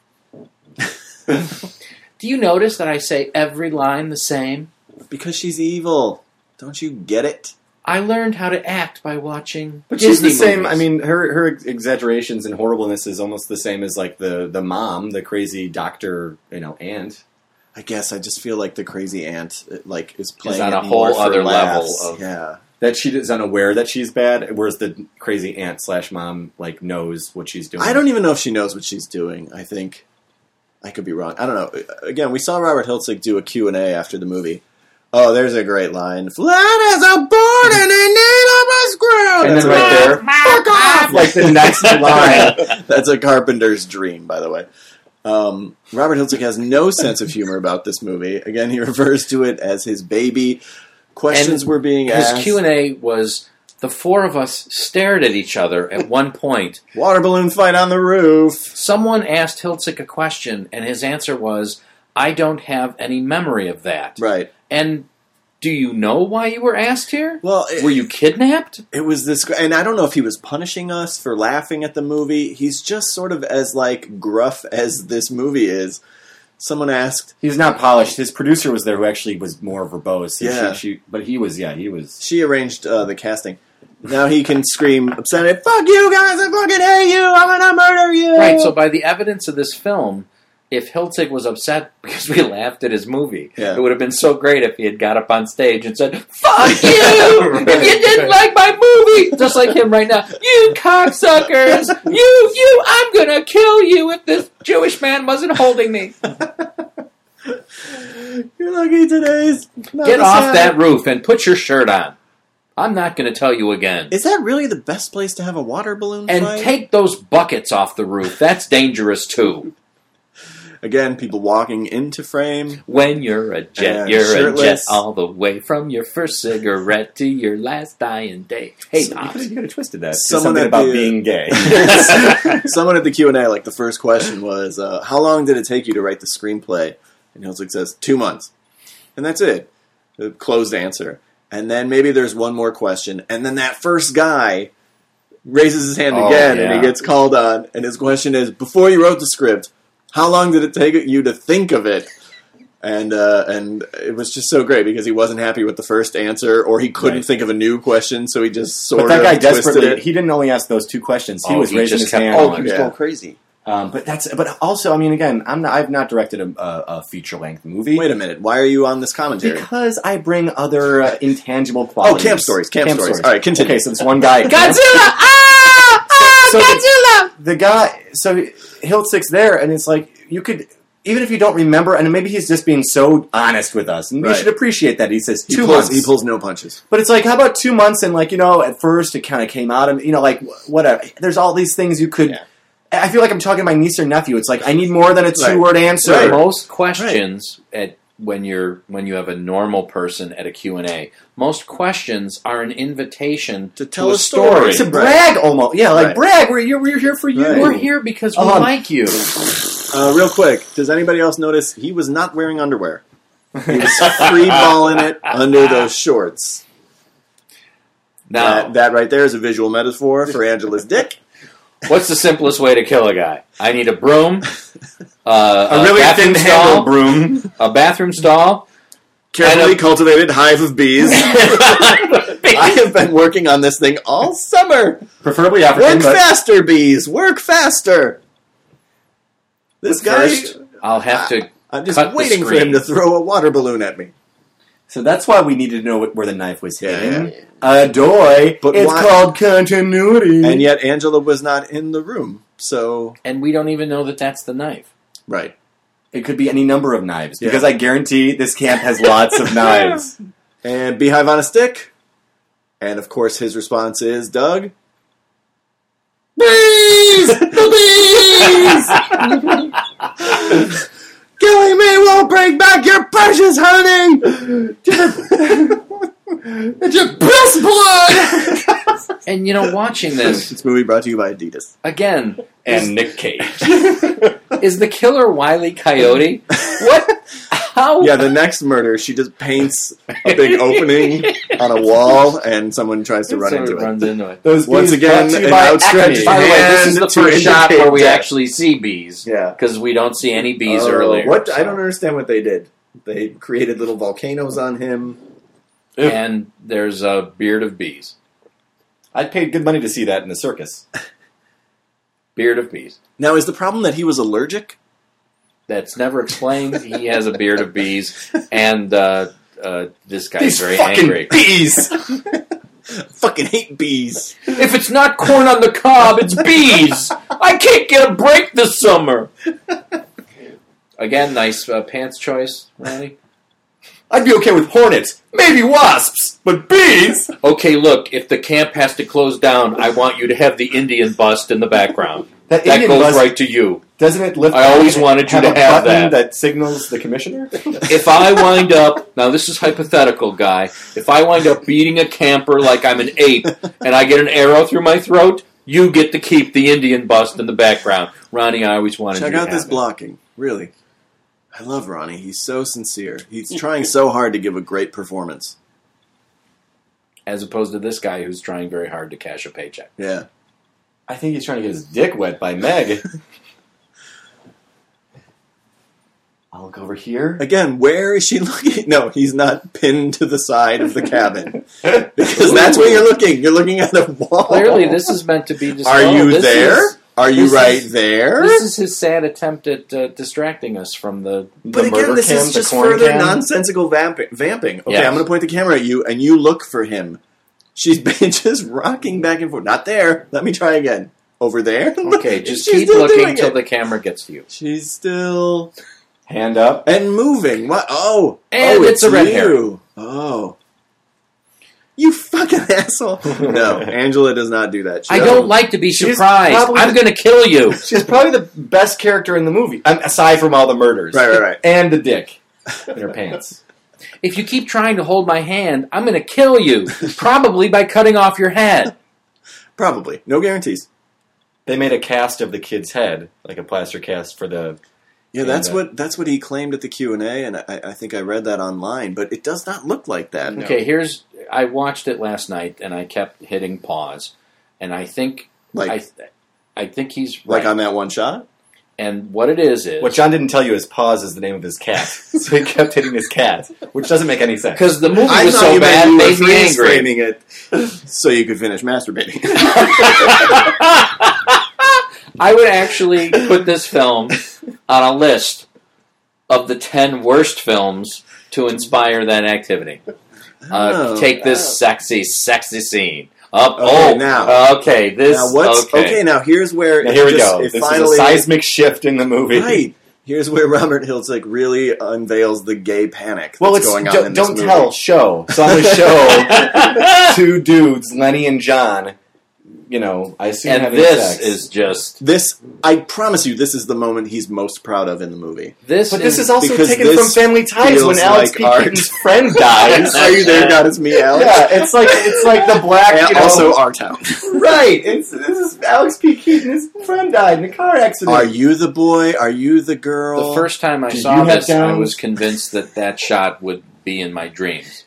Do you notice that I say every line the same? Because she's evil. Don't you get it? I learned how to act by watching But Disney she's the same. movies. I mean, her exaggerations and horribleness is almost the same as the mom, the crazy doctor, aunt. I guess I just feel like the crazy aunt is playing Is on it a whole more for other laughs. level of yeah. That she is unaware that she's bad, whereas the crazy aunt / mom knows what she's doing. I don't even know if she knows what she's doing. I think I could be wrong. I don't know. Again, we saw Robert Hiltzik do a Q&A after the movie. Oh, there's a great line. Flat as a board and a needle of a screw. And then right there, fuck off! Like the next line. That's a carpenter's dream, by the way. Robert Hiltzik has no sense of humor about this movie. Again, he refers to it as his baby. Questions were being asked. His Q&A was, the four of us stared at each other at one point. Water balloon fight on the roof. Someone asked Hiltzik a question, and his answer was, I don't have any memory of that. Right. And do you know why you were asked here? Well, were you kidnapped? It was this, and I don't know if he was punishing us for laughing at the movie. He's just sort of as gruff as this movie is. Someone asked. He's not polished. His producer was there, who actually was more verbose. Yeah, but he was. Yeah, he was. She arranged the casting. Now he can scream upset. Fuck you guys! I fucking hate you! I'm gonna murder you! Right. So by the evidence of this film, if Hiltzik was upset because we laughed at his movie, it would have been so great if he had got up on stage and said, "Fuck you! Right, if you didn't like my movie," just like him right now, "You cocksuckers! You! I'm gonna kill you if this Jewish man wasn't holding me." You're lucky today's. Get off that roof and put your shirt on. I'm not going to tell you again. Is that really the best place to have a water balloon fight? And take those buckets off the roof. That's dangerous too. Again, people walking into frame. When you're a jet, you're a jet all the way from your first cigarette to your last dying day. Hey, you could have twisted that. Something about being gay. Someone at the Q&A, the first question was, how long did it take you to write the screenplay? And Hiltzik says, 2 months. And that's it. The closed answer. And then maybe there's one more question. And then that first guy raises his hand again, and he gets called on. And his question is, before you wrote the script, how long did it take you to think of it? And it was just so great because he wasn't happy with the first answer, or he couldn't think of a new question, so he just sort of But that guy twisted desperately, it. he didn't only ask those 2 questions. He was raising his hand. Oh, he was going crazy. But also, I mean, again, I've not directed a feature-length movie. Wait a minute. Why are you on this commentary? Because I bring other intangible qualities. Oh, camp stories. Camp stories. All right, continue. Okay, so this one guy... Godzilla! Godzilla! The guy... So Hiltzik's there, and it's like, you could... Even if you don't remember, and maybe he's just being so honest with us, and we should appreciate that. He says 2 months. He pulls no punches. But it's like, how about 2 months, and at first it kind of came out, and, whatever. There's all these things you could... Yeah. I feel like I'm talking to my niece or nephew. It's like, I need more than a 2-word answer. Right. Most questions at when you have a normal person at a Q&A. Most questions are an invitation to tell a story. To brag almost. Yeah, like brag. We're here for you. Right. We're here because we like you. Real quick, does anybody else notice he was not wearing underwear? He was free balling it under those shorts. Now, that right there is a visual metaphor for Angela's dick. What's the simplest way to kill a guy? I need a broom, a really thin handle broom, a bathroom stall, carefully cultivated hive of bees. I have been working on this thing all summer. Preferably African. Work faster, bees. Work faster. This guy. First, I'll have to. I'm just waiting for him to throw a water balloon at me. So that's why we needed to know where the knife was hidden. Yeah. Adoy. But it's called continuity. And yet Angela was not in the room. So, and we don't even know that that's the knife. Right. It could be any number of knives, because I guarantee this camp has lots of knives. And beehive on a stick. And of course his response is, Doug? Bees! The bees! Killing me won't bring back your precious honey! It's your best blood! And watching this movie brought to you by Adidas. Again. And Nick Cage. Is the killer Wile E. Coyote? What? How? Yeah, the next murder, she just paints a big opening on a wall, and someone tries to run into it. Those Once again, an outstretched By the way, this is the first shot where we death. Actually see bees. Yeah. Because we don't see any bees earlier. What? I don't understand what they did. They created little volcanoes on him. And there's a beard of bees. I'd pay good money to see that in the circus. Beard of bees. Now, is the problem that he was allergic? That's never explained. He has a beard of bees, and this guy's These very fucking angry. Bees! Fucking hate bees. If it's not corn on the cob, it's bees. I can't get a break this summer. Again, nice pants choice, Ronnie. I'd be okay with hornets, maybe wasps, but bees? Okay, look, if the camp has to close down, I want you to have the Indian bust in the background. That goes right to you. Doesn't it lift? I always wanted you to have that. That signals the commissioner? If I wind up, now this is hypothetical, guy, if I wind up beating a camper like I'm an ape, and I get an arrow through my throat, you get to keep the Indian bust in the background. Ronnie, I always wanted you to have Check out this blocking, really. I love Ronnie. He's so sincere. He's trying so hard to give a great performance. As opposed to this guy who's trying very hard to cash a paycheck. Yeah. I think he's trying to get his dick wet by Meg. I'll look over here. Again, where is she looking? No, he's not pinned to the side of the cabin. Because that's where you're looking. You're looking at a wall. Clearly, this is meant to be disposed. Are you there? Are you right there? This is his sad attempt at distracting us from the But again, murder this cam, is just the corn further cam. nonsensical vamping. Okay, Yes. I'm going to point the camera at you, and you look for him. She's been just rocking back and forth. Not there. Let me try again. Over there? Okay, just She's keep still looking doing until it. the camera gets to you. She's still... Hand up. And moving. What? Oh. And it's a red you. herring. Oh. You fucking asshole. No, Angela does not do that. I don't like to be surprised. I'm going to kill you. She's probably the best character in the movie, aside from all the murders. Right. And the dick in her pants. If you keep trying to hold my hand, I'm going to kill you. Probably by cutting off your head. Probably. No guarantees. They made a cast of the kid's head, like a plaster cast for the... Yeah, that's what he claimed at the Q&A, and I think I read that online, but it does not look like that. Okay, I watched it last night, and I kept hitting pause, and I think I think he's right. Like on that one shot? And what it is... What John didn't tell you is Paws is the name of his cat. So he kept hitting his cat, which doesn't make any sense. Because the movie was so bad, it made me angry. Framing it so you could finish masturbating. I would actually put this film on a list of the 10 worst films to inspire that activity. Take this sexy scene. Now here's where here we go. This is a seismic shift in the movie. Right. Here's where Robert Hiltz really unveils the gay panic that's going on in this movie. Don't tell, show. So on the show, two dudes, Lenny and John, I assume And having this sex. is just... This, I promise you, this is the moment he's most proud of in the movie. But this is also because taken this from Family Ties feels when Alex like P. art. Keaton's friend dies. Are you there, God? It's me, Alex. Yeah, it's like the black. And also our town. Right. This is Alex P. Keaton. His friend died in a car accident. Are you the boy? Are you the girl? The first time I Did saw you have this, I Downs? was convinced that shot would be in my dreams.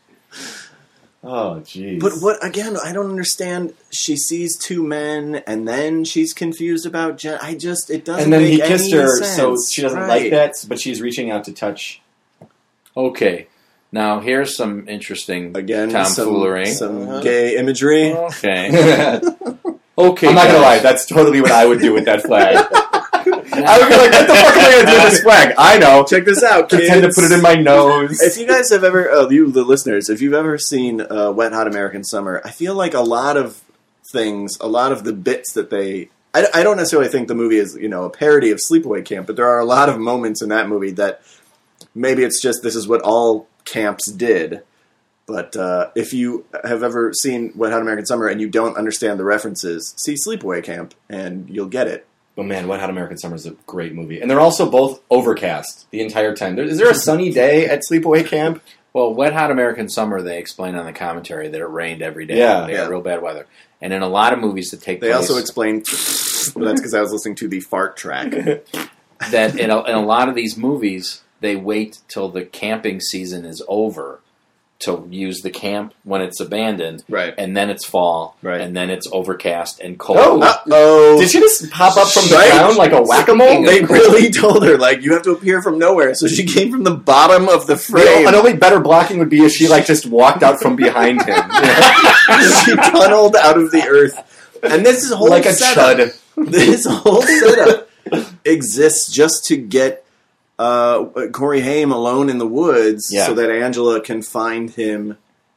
Oh, jeez. But what, again, I don't understand. She sees two men, and then she's confused about it doesn't And then make he kissed any her, sense. so she doesn't Right. like that, but she's reaching out to touch. Okay, now here's some interesting Again, tomfoolery. some gay imagery. Okay. I'm Okay, not gonna guys. lie, that's totally what I would do with that flag. I would be like, what the fuck am I gonna do with this flag? I know. Check this out, kids. Pretend to put it in my nose. If you guys have ever, you the listeners, if you've ever seen Wet Hot American Summer, I feel like a lot of things, a lot of the bits that they... I don't necessarily think the movie is, a parody of Sleepaway Camp, but there are a lot of moments in that movie that maybe it's just this is what all camps did. But if you have ever seen Wet Hot American Summer and you don't understand the references, see Sleepaway Camp and you'll get it. Oh man, Wet Hot American Summer is a great movie. And they're also both overcast the entire time. Is there a sunny day at Sleepaway Camp? Well, Wet Hot American Summer, they explain on the commentary that it rained every day. Yeah. They had real bad weather. And in a lot of movies that take They place... also explain, but that's because I was listening to the fart track. that in a lot of these movies, they wait till the camping season is over to use the camp when it's abandoned, Right. and then it's fall, Right. and then it's overcast and cold. Oh. Uh-oh. Did she just pop up from the Right. ground like a whack-a-mole? They really told her, you have to appear from nowhere. So she came from the bottom of the frame. And only better blocking would be if she just walked out from behind him. She tunneled out of the earth. And this is whole Like a setup. chud. This whole setup exists just to get Corey Haim alone in the woods so that Angela can find him.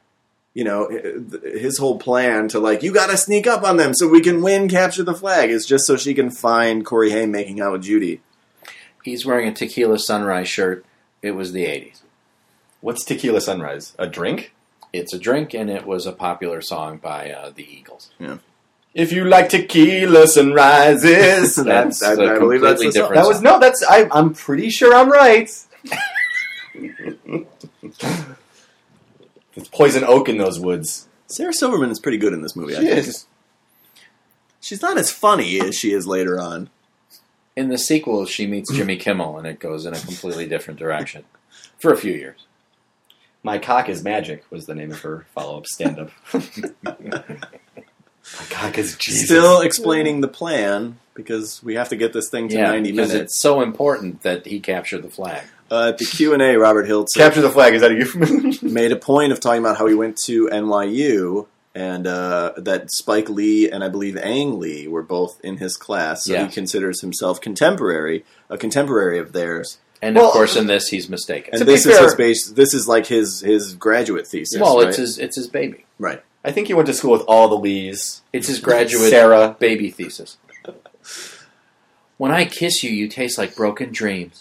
His whole plan to you gotta sneak up on them so we can win, capture the flag, is just so she can find Corey Haim making out with Judy. He's wearing a Tequila Sunrise shirt. It was the 80s. What's Tequila Sunrise? A drink? It's a drink, and it was a popular song by the Eagles. Yeah. If you like tequila sunrises, That's I a believe that's completely the song. different that was song. I'm pretty sure I'm right. It's poison oak in those woods. Sarah Silverman is pretty good in this movie. I She think. is. She's not as funny as she is later on. In the sequel, she meets Jimmy Kimmel, and it goes in a completely different direction for a few years. My Cock is Magic was the name of her follow-up stand-up. My cock is Jesus. Still explaining the plan because we have to get this thing to 90 because minutes. it's so important that he capture the flag. At the Q&A, Robert Hiltz Capture the flag. Is that a euphemism? made a point of talking about how he went to NYU and that Spike Lee and I believe Ang Lee were both in his class. So he considers himself a contemporary of theirs. And of course, in this, he's mistaken. And this is his base. This is like his graduate thesis. Well, right? it's his baby. Right. I think he went to school with all the Lees. It's his graduate Sarah. baby thesis. When I kiss you, you taste like broken dreams.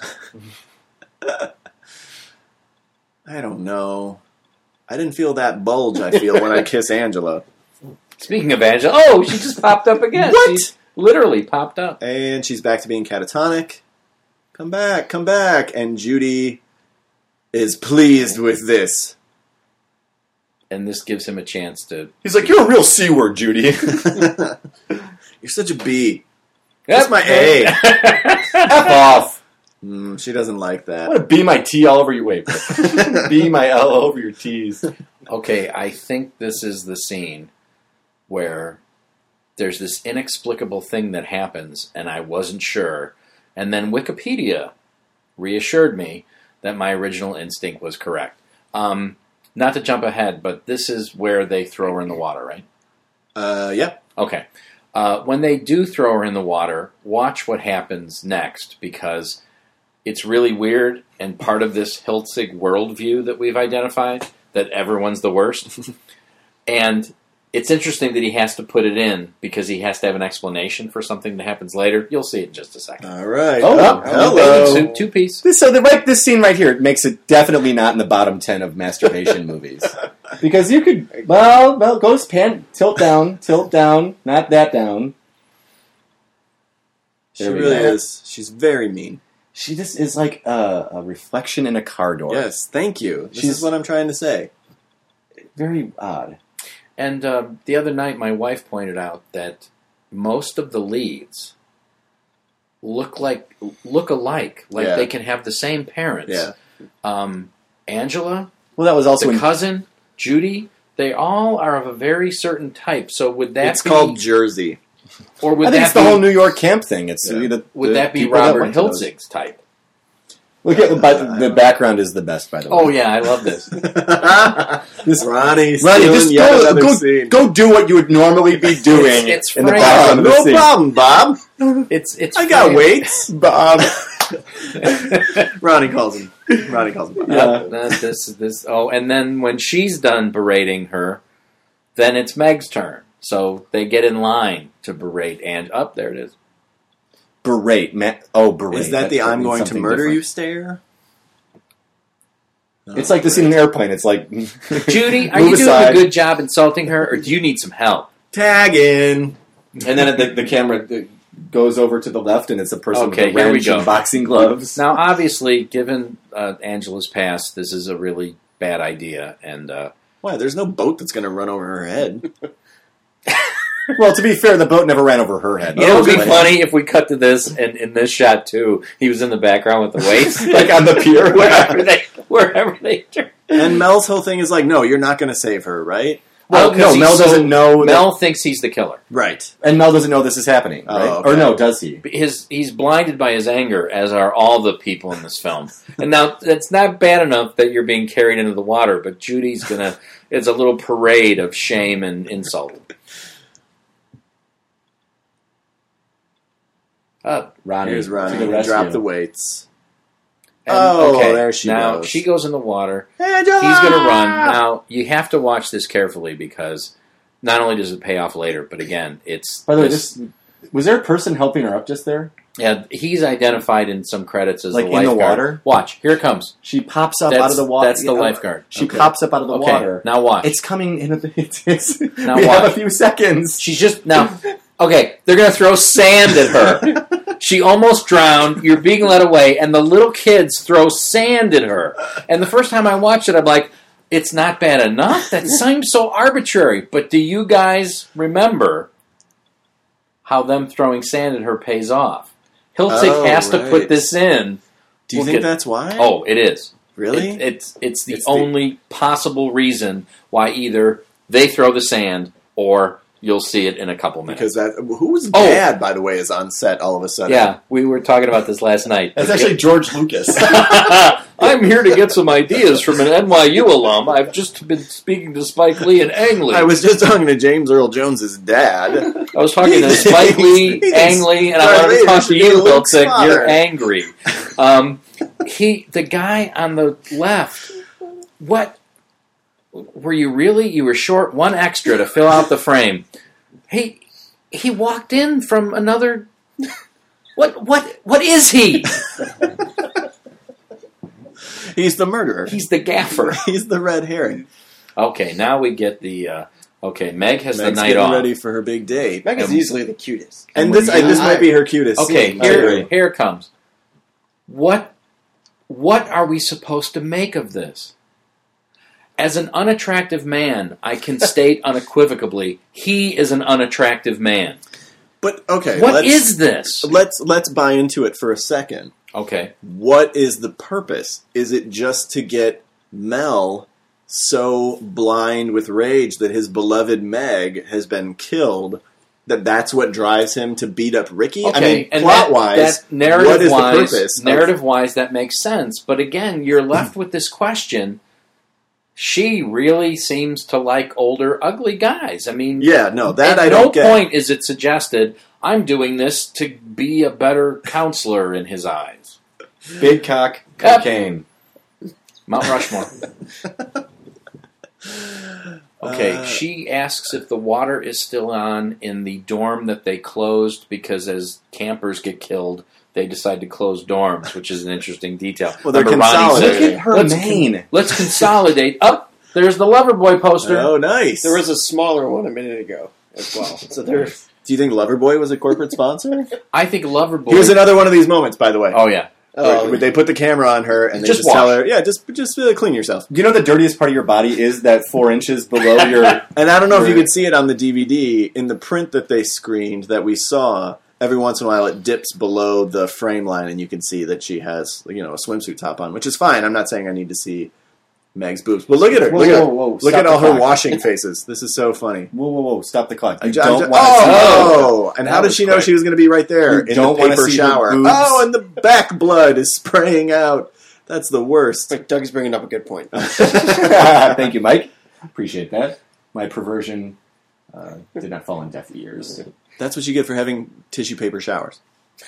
I don't know. I didn't feel that bulge I feel when I kiss Angela. Speaking of Angela, she just popped up again. What? She's literally popped up. And she's back to being catatonic. Come back, come back. And Judy is pleased with this. And this gives him a chance to... He's like, you're a real C word, Judy. You're such a B. That's my A. F off. She doesn't like I that. want to B my T all over your... Wait. B my L all over your T's. Okay, I think this is the scene where there's this inexplicable thing that happens, and I wasn't sure. And then Wikipedia reassured me that my original instinct was correct. Not to jump ahead, but this is where they throw her in the water, right? Yeah. Okay. When they do throw her in the water, watch what happens next, because it's really weird, and part of this Hiltzig worldview that we've identified, that everyone's the worst. And it's interesting that he has to put it in, because he has to have an explanation for something that happens later. You'll see it in just a second. All right. Oh, hello. Two-piece. So this scene right here makes it definitely not in the bottom 10 of masturbation movies. Because you could, go tilt down, not that down. She really is. She's very mean. She just is like a reflection in a car door. Yes, thank you. This is what I'm trying to say. Very odd. And the other night, my wife pointed out that most of the leads look alike. Like they can have the same parents. Yeah. Angela, well, that was also the cousin, Judy, they all are of a very certain type. So would that It's called Jersey. Or would I think it's the whole New York camp thing. It's would that be Robert Hiltzig's type? Look at the background is the best, by the way. Oh yeah, I love this. Ronnie, just go do what you would normally be doing it's in the background. No problem, Bob. It's I got weights, Bob. Ronnie calls him Bob. This. Oh, and then when she's done berating her, then it's Meg's turn. So they get in line to berate, and there it is. Berate. Berate. Is that the I'm going to murder you stare? No, it's like the scene in an airplane. It's like, Judy, are you doing a good job insulting her, or do you need some help? Tag in. And then the camera goes over to the left, and it's a person with a here we wrench go. and boxing gloves. Now, obviously, given Angela's past, this is a really bad idea. And why? There's no boat that's going to run over her head. Well, to be fair, the boat never ran over her head. It would be funny if we cut to this, and in this shot, too, he was in the background with the weights. Like on the pier. wherever they turn. And Mel's whole thing is like, no, you're not going to save her, right? Well, no, Mel doesn't know. Mel thinks he's the killer. Right. And Mel doesn't know this is happening, right? Oh, okay. Or no, does he? He's blinded by his anger, as are all the people in this film. And now, it's not bad enough that you're being carried into the water, but Judy's it's a little parade of shame and insult. Ronnie. Here's Ronnie. Drop the weights. And, there she goes. Now, she goes in the water. Angela! He's going to run. Now, you have to watch this carefully because not only does it pay off later, but again, it's... By the way, was there a person helping her up just there? Yeah, he's identified in some credits as the lifeguard. In the water? Watch, here it comes. She pops up out of the water. That's the lifeguard. She pops up out of the water. Now watch. It's coming in. Now we watch. have a few seconds. She's just... Now, okay, they're going to throw sand at her. She almost drowned. You're being led away, and the little kids throw sand at her. And the first time I watched it, I'm like, it's not bad enough? That seems so arbitrary. But do you guys remember how them throwing sand at her pays off? Hiltzig has to put this in. Do you think that's why? Oh, it is. Really? It's the only possible reason why either they throw the sand or you'll see it in a couple minutes. Because who's dad, by the way, is on set all of a sudden? Yeah, we were talking about this last night. That's actually George Lucas. I'm here to get some ideas from an NYU alum. I've just been speaking to Spike Lee and Ang Lee. I was just talking to James Earl Jones' dad. I was talking to Spike Lee, Ang Lee, and I wanted to talk to you, Hiltzig. You're angry. The guy on the left, what? Were you really? You were short one extra to fill out the frame. He walked in from another... What is he? He's the murderer. He's the gaffer. He's the red herring. Okay, now we get the... Meg has Meg's the night getting off. Ready for her big date. Meg is easily the cutest. And this might be her cutest Okay, scene. here it comes. What are we supposed to make of this? As an unattractive man, I can state unequivocally, he is an unattractive man. But okay, what is this? Let's buy into it for a second. Okay. What is the purpose? Is it just to get Mel so blind with rage that his beloved Meg has been killed that's what drives him to beat up Ricky? Okay, I mean, and plot-wise, what is the purpose? Narrative-wise, that makes sense. But again, you're left with this question... She really seems to like older, ugly guys. I mean, yeah, no, that I don't get. At no point is it suggested I'm doing this to be a better counselor in his eyes. Big cock, cocaine, Mount Rushmore. Okay, she asks if the water is still on in the dorm that they closed because as campers get killed, they decide to close dorms, which is an interesting detail. Well, they're consolidating. Look at her mane. Let's consolidate. Up. There's the Loverboy poster. Oh, nice. There was a smaller one a minute ago as well. So there's. Do you think Loverboy was a corporate sponsor? I think Loverboy. Here's another one of these moments, by the way. Oh yeah. Where they put the camera on her and they just Just tell wash. her, yeah, just clean yourself. You know the dirtiest part of your body is that 4 inches below your... And I don't know if you could see it on the DVD. In the print that they screened that we saw, every once in a while it dips below the frame line and you can see that she has, a swimsuit top on, which is fine. I'm not saying I need to see Meg's boobs. But look at her. Whoa. Look at all her washing faces. This is so funny. Whoa. Stop the clock. And how did she know she was going to be right there in the paper shower? Oh, and the back blood is spraying out. That's the worst. But Doug's bringing up a good point. Thank you, Mike. Appreciate that. My perversion did not fall on deaf ears. That's what you get for having tissue paper showers.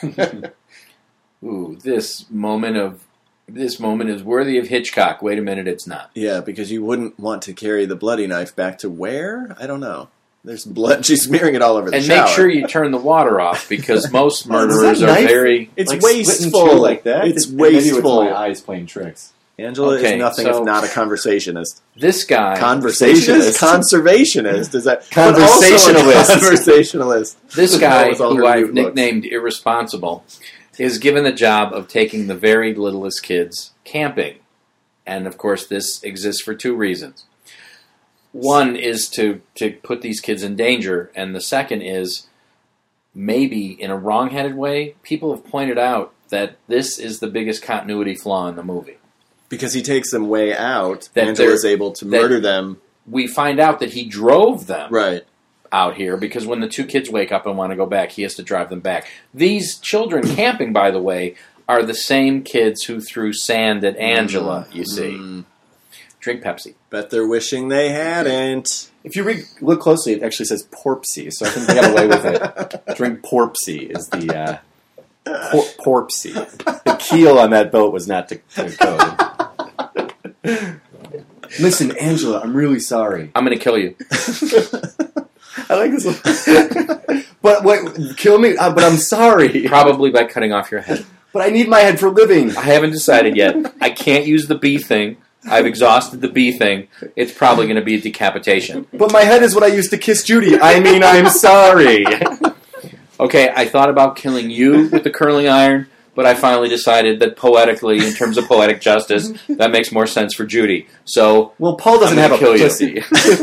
Ooh, this moment is worthy of Hitchcock. Wait a minute, it's not. Yeah, because you wouldn't want to carry the bloody knife back to where? I don't know. There's blood. She's smearing it all over the shower. And make sure you turn the water off because most murderers are very... It's wasteful. Like that? It's Maybe wasteful. it's my eyes playing tricks. Angela is nothing if not a conversationist. This guy... Conversationist? Conservationist. Is that... Conversationalist. Conversationalist. This guy, With all who her I've new books. nicknamed Irresponsible, is given the job of taking the very littlest kids camping. And, of course, this exists for 2 reasons. One is to put these kids in danger, and the second is, maybe in a wrong-headed way, people have pointed out that this is the biggest continuity flaw in the movie. Because he takes them way out, That Angela's able to murder them. We find out that he drove them Right. out here because when the 2 kids wake up and want to go back, he has to drive them back. These children camping, by the way, are the same kids who threw sand at Angela, you see. Drink Pepsi. Bet they're wishing they hadn't. If you look closely, it actually says Porpsy, so I think they got away with it. Drink Porpsy is the Porpsy. The keel on that boat was not to code. Listen, Angela, I'm really sorry. I'm going to kill you. I like this one. But wait, kill me? But I'm sorry. Probably by cutting off your head. But I need my head for living. I haven't decided yet. I can't use the bee thing. I've exhausted the bee thing. It's probably going to be a decapitation. But my head is what I used to kiss Judy. I mean, I'm sorry. Okay, I thought about killing you with the curling iron, but I finally decided that poetically, in terms of poetic justice, that makes more sense for Judy. So, well, Paul doesn't have a kill pussy.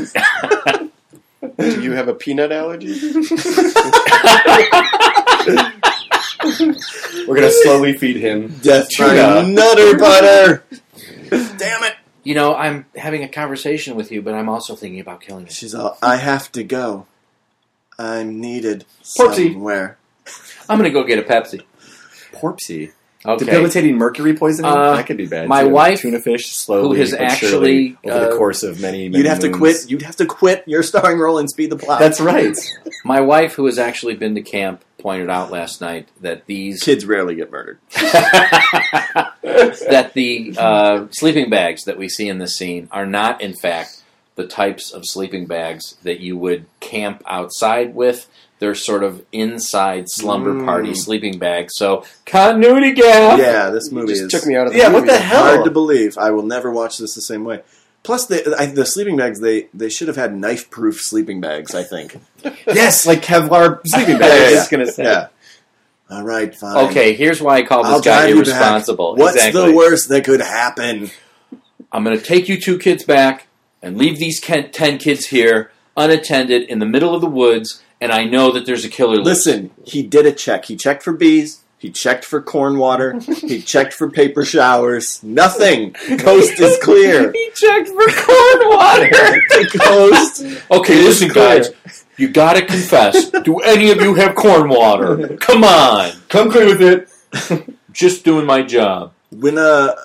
Do you have a peanut allergy? We're going to slowly feed him Death by Nutter Butter. Damn it. You know, I'm having a conversation with you, but I'm also thinking about killing you. She's all, I have to go. I'm needed Porpsy. somewhere. I'm going to go get a Pepsi. Porpsy. Okay. Debilitating mercury poisoning? That could be bad. My too. wife, tuna fish, slowly, who has but actually surely, over the course of many You'd have moons. to quit your starring role in Speed the Plow. That's right. My wife, who has actually been to camp, pointed out last night that these kids rarely get murdered. that the sleeping bags that we see in this scene are not, in fact, the types of sleeping bags that you would camp outside with. They're sort of inside slumber party sleeping bags. So, continuity gap! Yeah, this movie took me out of the movie. what the hell? Hard to believe. I will never watch this the same way. Plus, the sleeping bags, they should have had knife-proof sleeping bags, I think. Yes, like Kevlar sleeping bags. Yeah. I was going to say. Yeah. All right, fine. Okay, here's why I call this guy irresponsible. What's exactly. the worst that could happen? I'm going to take you 2 kids back and leave these 10 kids here unattended in the middle of the woods, and I know that there's a killer loose. Listen, he did a check. He checked for bees. He checked for corn water. He checked for paper showers. Nothing. Coast is clear. He checked for corn water. The coast. Okay, listen, guys. You gotta confess. Do any of you have corn water? Come on. Come clean with it. Just doing my job. When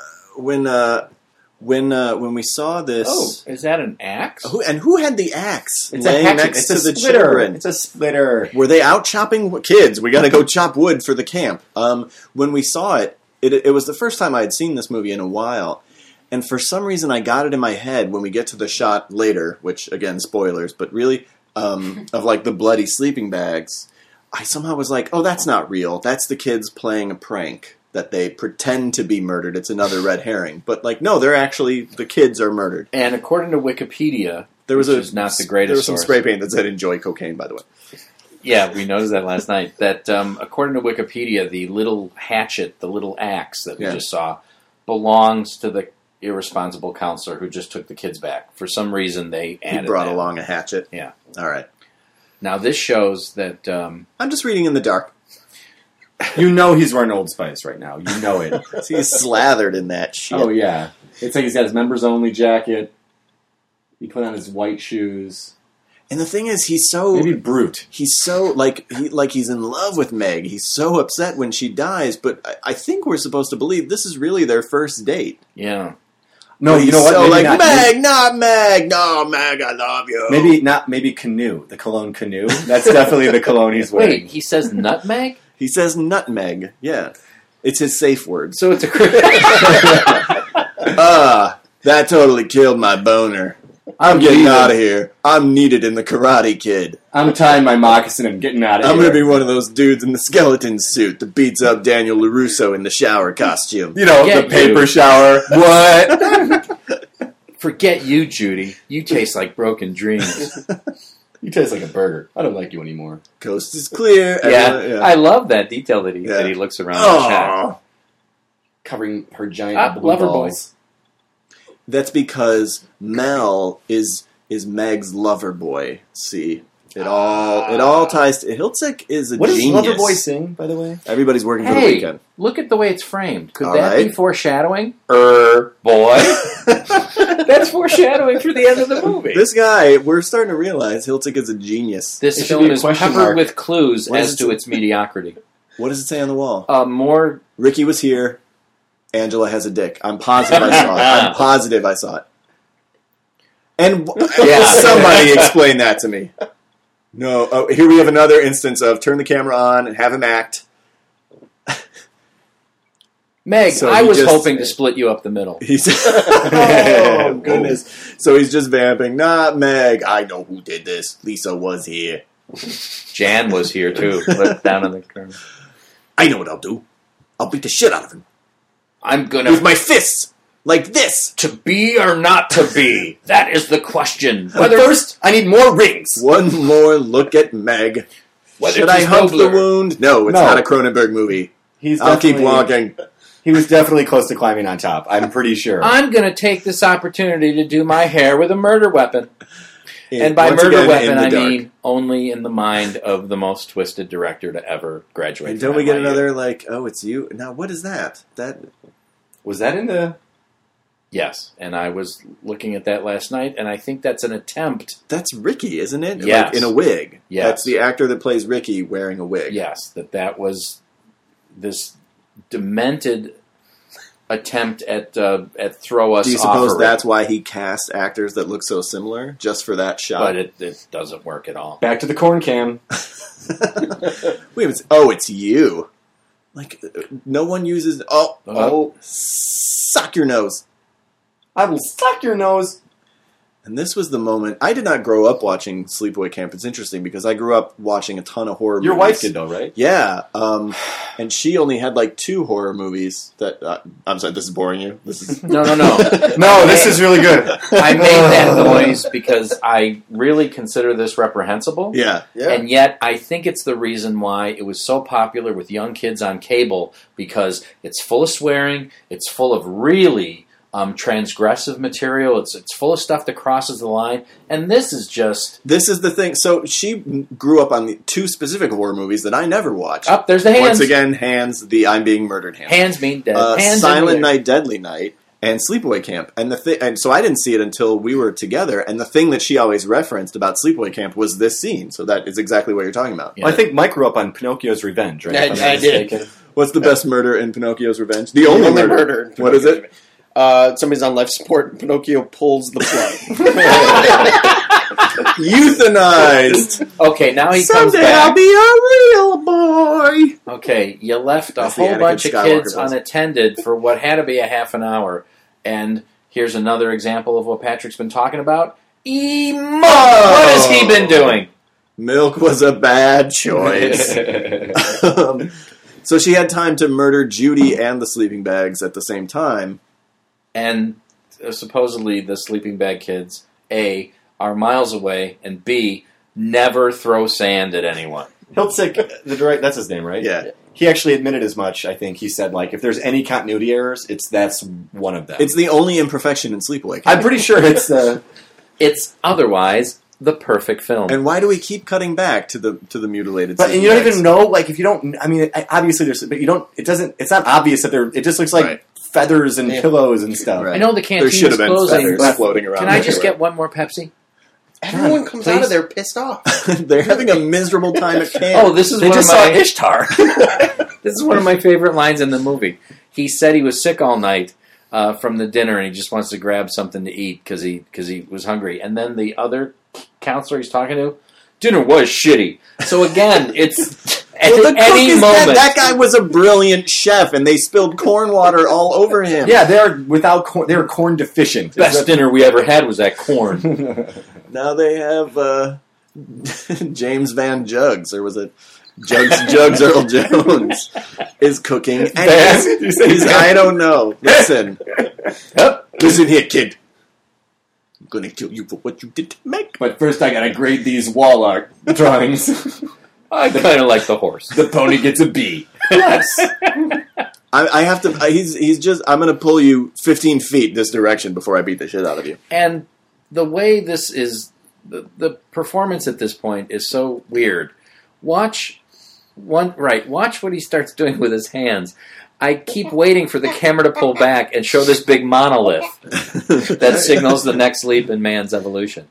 we saw this, is that an axe? Who had the axe it's laying next to the children? It's a splitter. Were they out chopping kids? We got to go chop wood for the camp. When we saw it, it was the first time I had seen this movie in a while, and for some reason I got it in my head when we get to the shot later, which again spoilers, but really of like the bloody sleeping bags. I somehow was like, oh, that's not real. That's the kids playing a prank. that they pretend to be murdered. It's another red herring. But, like, no, they're actually, the kids are murdered. And according to Wikipedia, which is not the greatest there was some source. spray paint that said enjoy cocaine, by the way. Yeah, we noticed that last night. That according to Wikipedia, the little hatchet, the little axe that we just saw, belongs to the irresponsible counselor who just took the kids back. For some reason, they added He brought that. along a hatchet. Yeah. All right. Now, this shows that... I'm just reading in the dark. You know he's wearing Old Spice right now. You know it. He's slathered in that shit. Oh, yeah. It's like he's got his members-only jacket. He put on his white shoes. And the thing is, he's so... Maybe brute. He's so, he's in love with Meg. He's so upset when she dies, but I think we're supposed to believe this is really their first date. Yeah. No, you know what? So, Maybe Meg, not Meg. No, Meg, I love you. Maybe Canoe. The cologne Canoe. That's definitely the cologne he's wearing. Wait, he says nutmeg? He says nutmeg. Yeah. It's his safe word. So it's a... That totally killed my boner. I'm getting out of here. I'm needed in the Karate Kid. I'm tying my moccasin and getting out of here. I'm going to be one of those dudes in the skeleton suit that beats up Daniel LaRusso in the shower costume. You know, the paper shower. What? Forget you, Judy. You taste like broken dreams. You taste like a burger. I don't like you anymore. Coast is clear. Yeah. I love that detail that he looks around the shack. Covering her giant lover balls. That's because Mel is Meg's lover boy. See, it all ties to Hiltzik is a what genius. What does Lover Boy sing, by the way? Everybody's working for the weekend. Look at the way it's framed. Could All that right. be foreshadowing? Boy. That's foreshadowing for the end of the movie. This guy, we're starting to realize Hiltzik is a genius. This film is peppered with clues as to its mediocrity. What does it say on the wall? More. Ricky was here. Angela has a dick. I'm positive I saw it. I'm positive I saw it. And somebody explain that to me. No. Oh, here we have another instance of turn the camera on and have him act. Meg, so I was hoping to split you up the middle. Oh, goodness. So he's just vamping. Not Meg. I know who did this. Lisa was here. Jan was here, too. Look down in the corner. I know what I'll do. I'll beat the shit out of him. I'm gonna... With my fists. Like this. To be or not to be? That is the question. But first, I need more rings. One more look at Meg. Should I hump the wound? No, it's not a Cronenberg movie. I'll keep walking. He was definitely close to climbing on top. I'm pretty sure. I'm going to take this opportunity to do my hair with a murder weapon. And by murder weapon, I mean only in the mind of the most twisted director to ever graduate. And don't we get another, oh, it's you? Now, what is that? Was that in the... Yes, and I was looking at that last night, and I think that's an attempt. That's Ricky, isn't it? Yes. In a wig. Yes. That's the actor that plays Ricky wearing a wig. Yes, that was this demented attempt at throw us off. Do you suppose that's why he cast actors that look so similar, just for that shot? But it doesn't work at all. Back to the corn can. It's you. No one uses... Suck your nose. I will suck your nose. And this was the moment... I did not grow up watching Sleepaway Camp. It's interesting because I grew up watching a ton of horror movies. Your wife did, though, right? Yeah. And she only had 2 horror movies that... I'm sorry, this is boring you? This is No. No, this is really good. I made that noise because I really consider this reprehensible. Yeah. And yet, I think it's the reason why it was so popular with young kids on cable, because it's full of swearing, it's full of really transgressive material, it's full of stuff that crosses the line, and this is the thing. So she grew up on the 2 specific horror movies that I never watched. Oh, there's the Hands. Once again, Hands, the I'm Being Murdered Hands. Hands mean dead. Hands Silent Night, Deadly Night, and Sleepaway Camp. And so I didn't see it until we were together, and the thing that she always referenced about Sleepaway Camp was this scene, so that is exactly what you're talking about. Yeah. Well, I think Mike grew up on Pinocchio's Revenge, right? I did. What's the best murder in Pinocchio's Revenge? The only murder. What is it? Somebody's on life support and Pinocchio pulls the plug. Euthanized. Okay, now he comes Someday back. I'll be a real boy. Okay, you left a That's the whole Anakin bunch of Skywalker kids voice. unattended for what had to be a half an hour. And here's another example of what Patrick's been talking about. Emo! What has he been doing? Milk was a bad choice. So she had time to murder Judy and the sleeping bags at the same time. And supposedly the sleeping bag kids, A, are miles away, and B, never throw sand at anyone. Hiltzik, that's his name, right? Yeah. He actually admitted as much, I think. He said, like, if there's any continuity errors, that's one of them. It's the only imperfection in Sleepaway Camp. I'm pretty sure it's otherwise the perfect film. And why do we keep cutting back to the mutilated? But and you don't even know, like, if you don't. I mean, obviously there's, but you don't. It doesn't. It's not obvious that there. It just looks like feathers and pillows and stuff. I know the canteen should have is been closing. feathers floating around. Can I just get one more Pepsi? Everyone comes out of there pissed off. They're having a miserable time at camp. Oh, this is They one just of my saw Ishtar. This is one of my favorite lines in the movie. He said he was sick all night from the dinner, and he just wants to grab something to eat because he was hungry. And then the other counselor he's talking to, dinner was shitty. So again, it's at any moment. That guy was a brilliant chef, and they spilled corn water all over him. Yeah, they were corn deficient. Best dinner we ever had was that corn. Now they have James Van Jugs, or was it Jugs Earl Jones is cooking. And I don't know. Listen. Listen here, kid. I'm going to kill you for what you did to Meg. But first I got to grade these wall art drawings. I kind of like the horse. The pony gets a B. Yes. I have to. He's just. I'm going to pull you 15 feet this direction before I beat the shit out of you. And the way this is, the performance at this point is so weird. Watch what he starts doing with his hands. I keep waiting for the camera to pull back and show this big monolith that signals the next leap in man's evolution.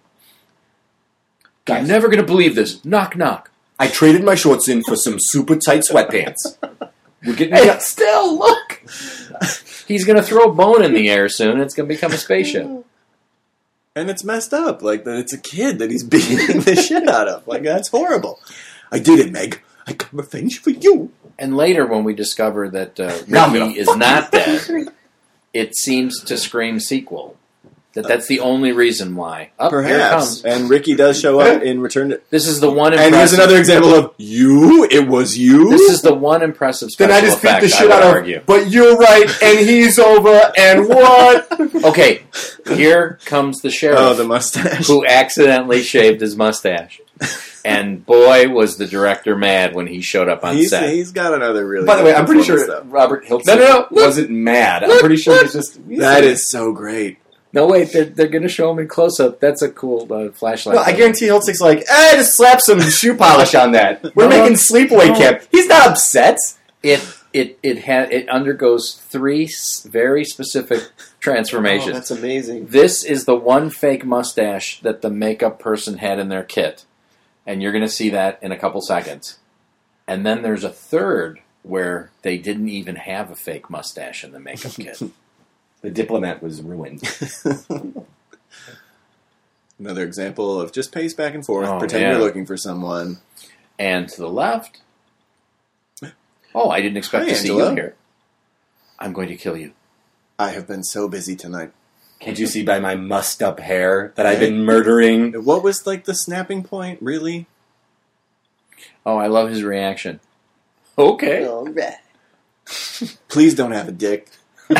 Guys, you're never going to believe this. Knock, knock. I traded my shorts in for some super tight sweatpants. We're getting still, look! He's going to throw a bone in the air soon, and it's going to become a spaceship. And it's messed up. Like, that it's a kid that he's beating the shit out of. Like, that's horrible. I did it, Meg. I got revenge for you. And later, when we discover that Ricky is not dead, it seems to scream sequel. That's the only reason why. Perhaps. And Ricky does show up in Return to... This is the one impressive... And here's another example of, it was you? This is the one impressive special effect, then I just beat the shit out of argue. But you're right, and he's over, and what? Okay, here comes the sheriff. Oh, the mustache. Who accidentally shaved his mustache. And boy, was the director mad when he showed up on set. He's got another really... By the way, I'm pretty sure Robert Hilton wasn't mad. I'm pretty sure he's just... That is so great. No, wait, they're going to show him in close-up. That's a cool flashlight. No, I guarantee Hiltzick's like, just slap some shoe polish on that. We're making Sleepaway Camp. He's not upset. It undergoes 3 very specific transformations. Oh, that's amazing. This is the one fake mustache that the makeup person had in their kit. And you're going to see that in a couple seconds. And then there's a third where they didn't even have a fake mustache in the makeup kit. The diplomat was ruined. Another example of just pace back and forth, pretend you're looking for someone. And to the left... Oh, I didn't expect to see you here. I'm going to kill you. I have been so busy tonight. Can't you see by my mussed up hair that I've been murdering? What was like the snapping point, really? Oh, I love his reaction. Okay. All right. Please don't have a dick.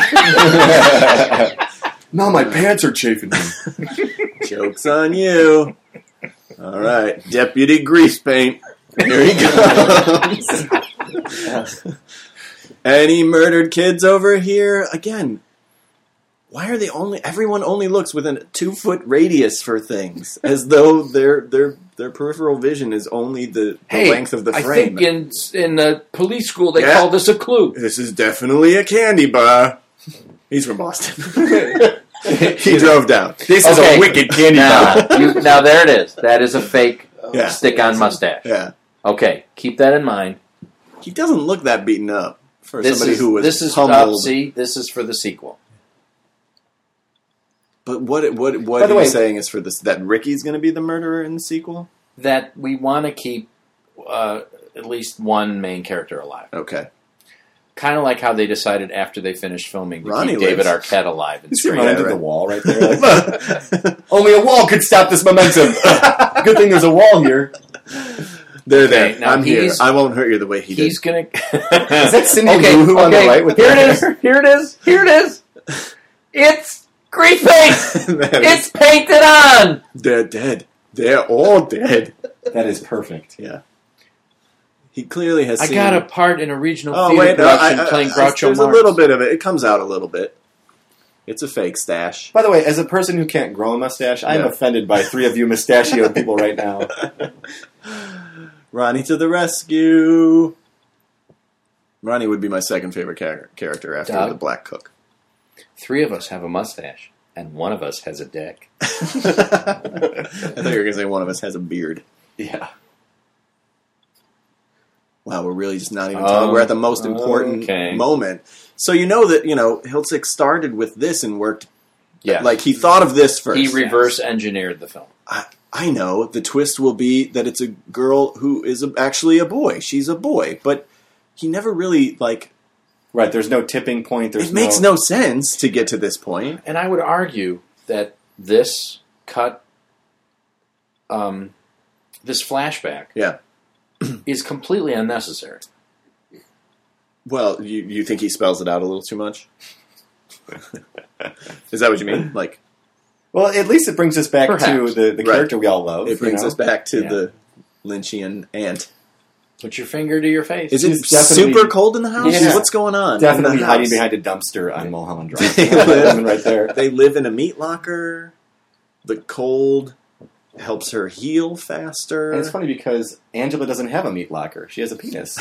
Now my pants are chafing me. Joke's on you. All right, Deputy Grease Paint. Here he comes. Any murdered kids over here? Again, why are they everyone only looks within a 2-foot radius for things, as though their peripheral vision is only the length of the frame. I think in police school they call this a clue. This is definitely a candy bar. He's from Boston. He drove down. This is a wicked candy bar. Now there it is. That is a fake stick-on mustache. Yeah. Okay, keep that in mind. He doesn't look that beaten up for somebody who was pummeled. See, this is for the sequel. But what are you saying is for this? That Ricky's going to be the murderer in the sequel? That we want to keep at least one main character alive. Okay. Kind of like how they decided after they finished filming to Ronnie keep David Arquette alive. You see Ronnie the wall right there? Like, only a wall could stop this momentum. Good thing there's a wall here. They're Okay, there. now I'm here. I won't hurt you the way he did. He's gonna. Is that Cindy Lou Who on the right with here the it is. Here it is. Here it is. It's grease paint. It's painted on. They're dead. They're all dead. That is perfect. Yeah. He clearly has. I seen... got a part in a regional Oh theater wait, no, production playing Groucho there's Marx. a little bit of it. It comes out a little bit. It's a fake stash. By the way, as a person who can't grow a mustache, I'm offended by 3 of you mustachioed people right now. Ronnie to the rescue. Ronnie would be my second favorite character after Doug? the Black Cook. 3 of us have a mustache, and 1 of us has a dick. I thought you were going to say one of us has a beard. Yeah. Wow, we're really just not even talking. We're at the most important okay. moment. So you know that, Hiltzik started with this and worked. Yeah. Like, he thought of this first. He reverse engineered the film. I know. The twist will be that it's a girl who is actually a boy. She's a boy. But he never really, Right, there's no tipping point. It makes no sense to get to this point. And I would argue that this cut, this flashback, is completely unnecessary. Well, you think he spells it out a little too much? Is that what you mean? Well, at least it brings us back Perhaps. to the character we all love. It brings us back to the Lynchian aunt. Put your finger to your face. Is it super cold in the house? Yeah. What's going on? Definitely hiding behind a dumpster on Mulholland Drive. right there. They live in a meat locker. The cold helps her heal faster. And it's funny because Angela doesn't have a meat locker. She has a penis.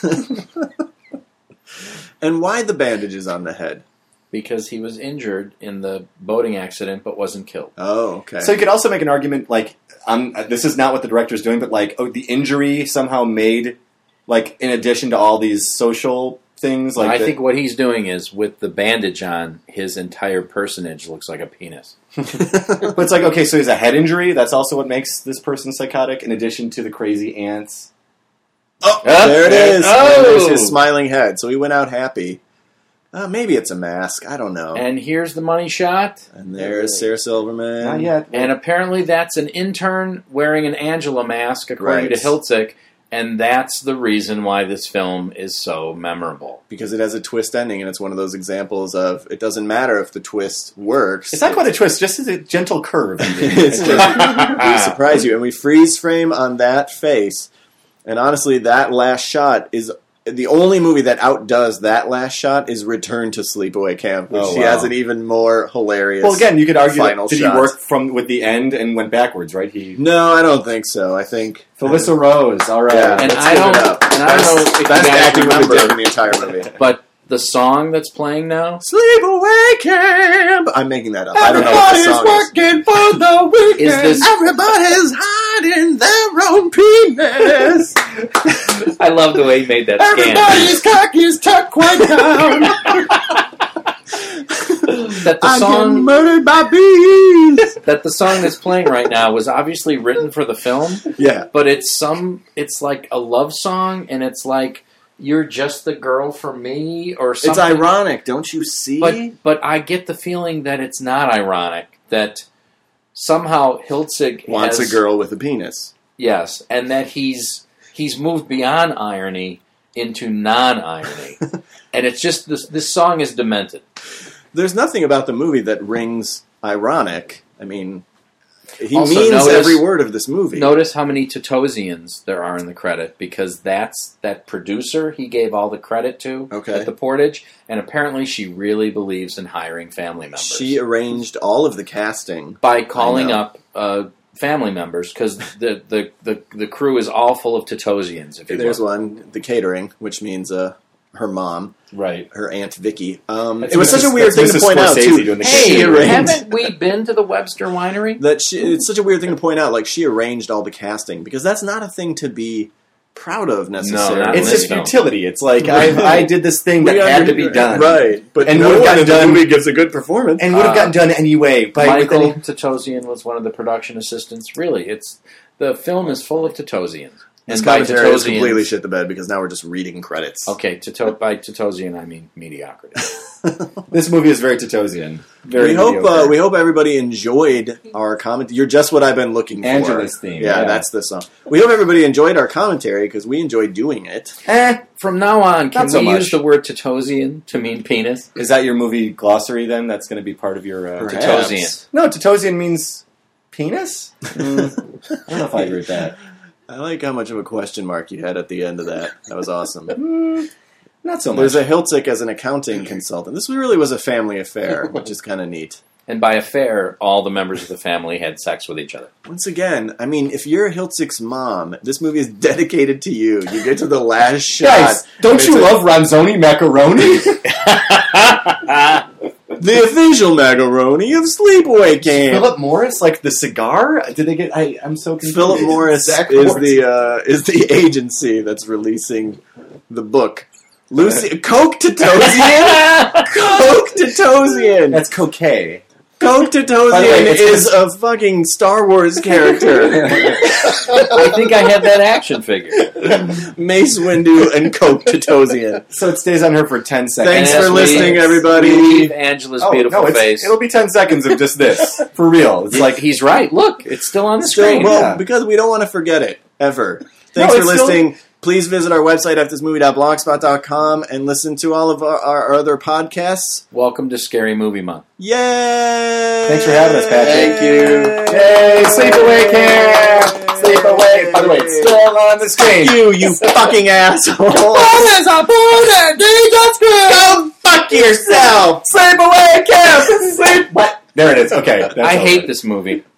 And why the bandages on the head? Because he was injured in the boating accident but wasn't killed. Oh, okay. So you could also make an argument, this is not what the director's doing, but the injury somehow made, in addition to all these social things. I think what he's doing is, with the bandage on, his entire personage looks like a penis. But it's okay, so he has a head injury. That's also what makes this person psychotic, in addition to the crazy ants. Oh, there it is. Oh! There's his smiling head. So he went out happy. Maybe it's a mask. I don't know. And here's the money shot. And there's Sarah Silverman. Not yet. And apparently that's an intern wearing an Angela mask, according to Hiltzik. And that's the reason why this film is so memorable. Because it has a twist ending, and it's one of those examples of it doesn't matter if the twist works. It's not quite a twist, just a gentle curve. It's just, we surprise you. And we freeze frame on that face. And honestly, that last shot is... The only movie that outdoes that last shot is Return to Sleepaway Camp, which she has an even more hilarious. Well, again, you could argue that did he work with the end and went backwards, right? No, I don't think so. I think Felissa Rose. All right, yeah, and I don't know if you guys acting remember with the entire movie. But the song that's playing now, Sleepaway Camp. I'm making that up. I don't know what the song working for the weekend. Is this Everybody's hiding their own penis. I love the way he made that Everybody's cock is tucked quite down. That the I'm song getting murdered by bees. That the song that's playing right now was obviously written for the film. Yeah, but it's like a love song, and it's like, you're just the girl for me, or something. It's ironic, don't you see? But I get the feeling that it's not ironic. That somehow Hiltzik wants a girl with a penis. Yes, and that he's moved beyond irony into non-irony, and it's just this song is demented. There's nothing about the movie that rings ironic. I mean, he Also, means every word of this movie. Notice how many Totosians there are in the credit, because that's that producer he gave all the credit to at the Portage, and apparently she really believes in hiring family members. She arranged all of the casting by calling up family members, because the crew is all full of Totosians. There's one, the catering, which means her mom, right? Her Aunt Vicky. It was such a weird thing to point out too. Hey, haven't we been to the Webster Winery? It's such a weird thing to point out. Like, she arranged all the casting, because that's not a thing to be proud of necessarily. No, it's just futility. It's like I did this thing that had to be done, right? But and no one in the movie gives a good performance, and would have gotten done anyway. Michael Totosian was one of the production assistants. Really, the film is full of Totosians. This commentary is completely shit the bed, because now we're just reading credits. Okay, by Totosian I mean mediocrity. This movie is very Totosian. Very we hope everybody enjoyed our comment. You're just what I've been looking for. Angela's theme. Yeah, that's the song. We hope everybody enjoyed our commentary because we enjoyed doing it. From now on, can so we much. use the word Totosian to mean penis? Is that your movie glossary then? That's going to be part of your... Totosian. No, Totosian means penis? I don't know if I agree with that. I like how much of a question mark you had at the end of that. That was awesome. Not so much. There's a Hiltzik as an accounting consultant. This really was a family affair, which is kind of neat. And by affair, all the members of the family had sex with each other. Once again, I mean, if you're Hiltzik's mom, this movie is dedicated to you. You get to the last shot. Guys, don't you love Ronzoni macaroni? The official macaroni of Sleepaway Camp. Philip Morris, like the cigar? Did they get? I'm so confused. Philip Morris is the agency that's releasing the book. Lucy Coke Totosian. Coke Totosian. That's cocaine. Coke Totosian is a fucking Star Wars character. I think I have that action figure. Mace Windu and Coke Totosian. So it stays on her for 10 seconds. Thanks for listening, everybody. Leave Angela's beautiful face. It'll be 10 seconds of just this. For real. It's like he's right. Look, it's still on the screen. Well, because we don't want to forget it, ever. Thanks for listening. Please visit our website, fthismovie.blogspot.com, and listen to all of our other podcasts. Welcome to Scary Movie Month. Yay! Thanks for having us, Patrick. Thank you. Yay! Sleepaway Camp! Sleepaway. By the way, it's still on the screen. You fucking asshole. What is a border? Go fuck yourself. Sleepaway Camp! Sleep. What? There it is. Okay. I hate this movie.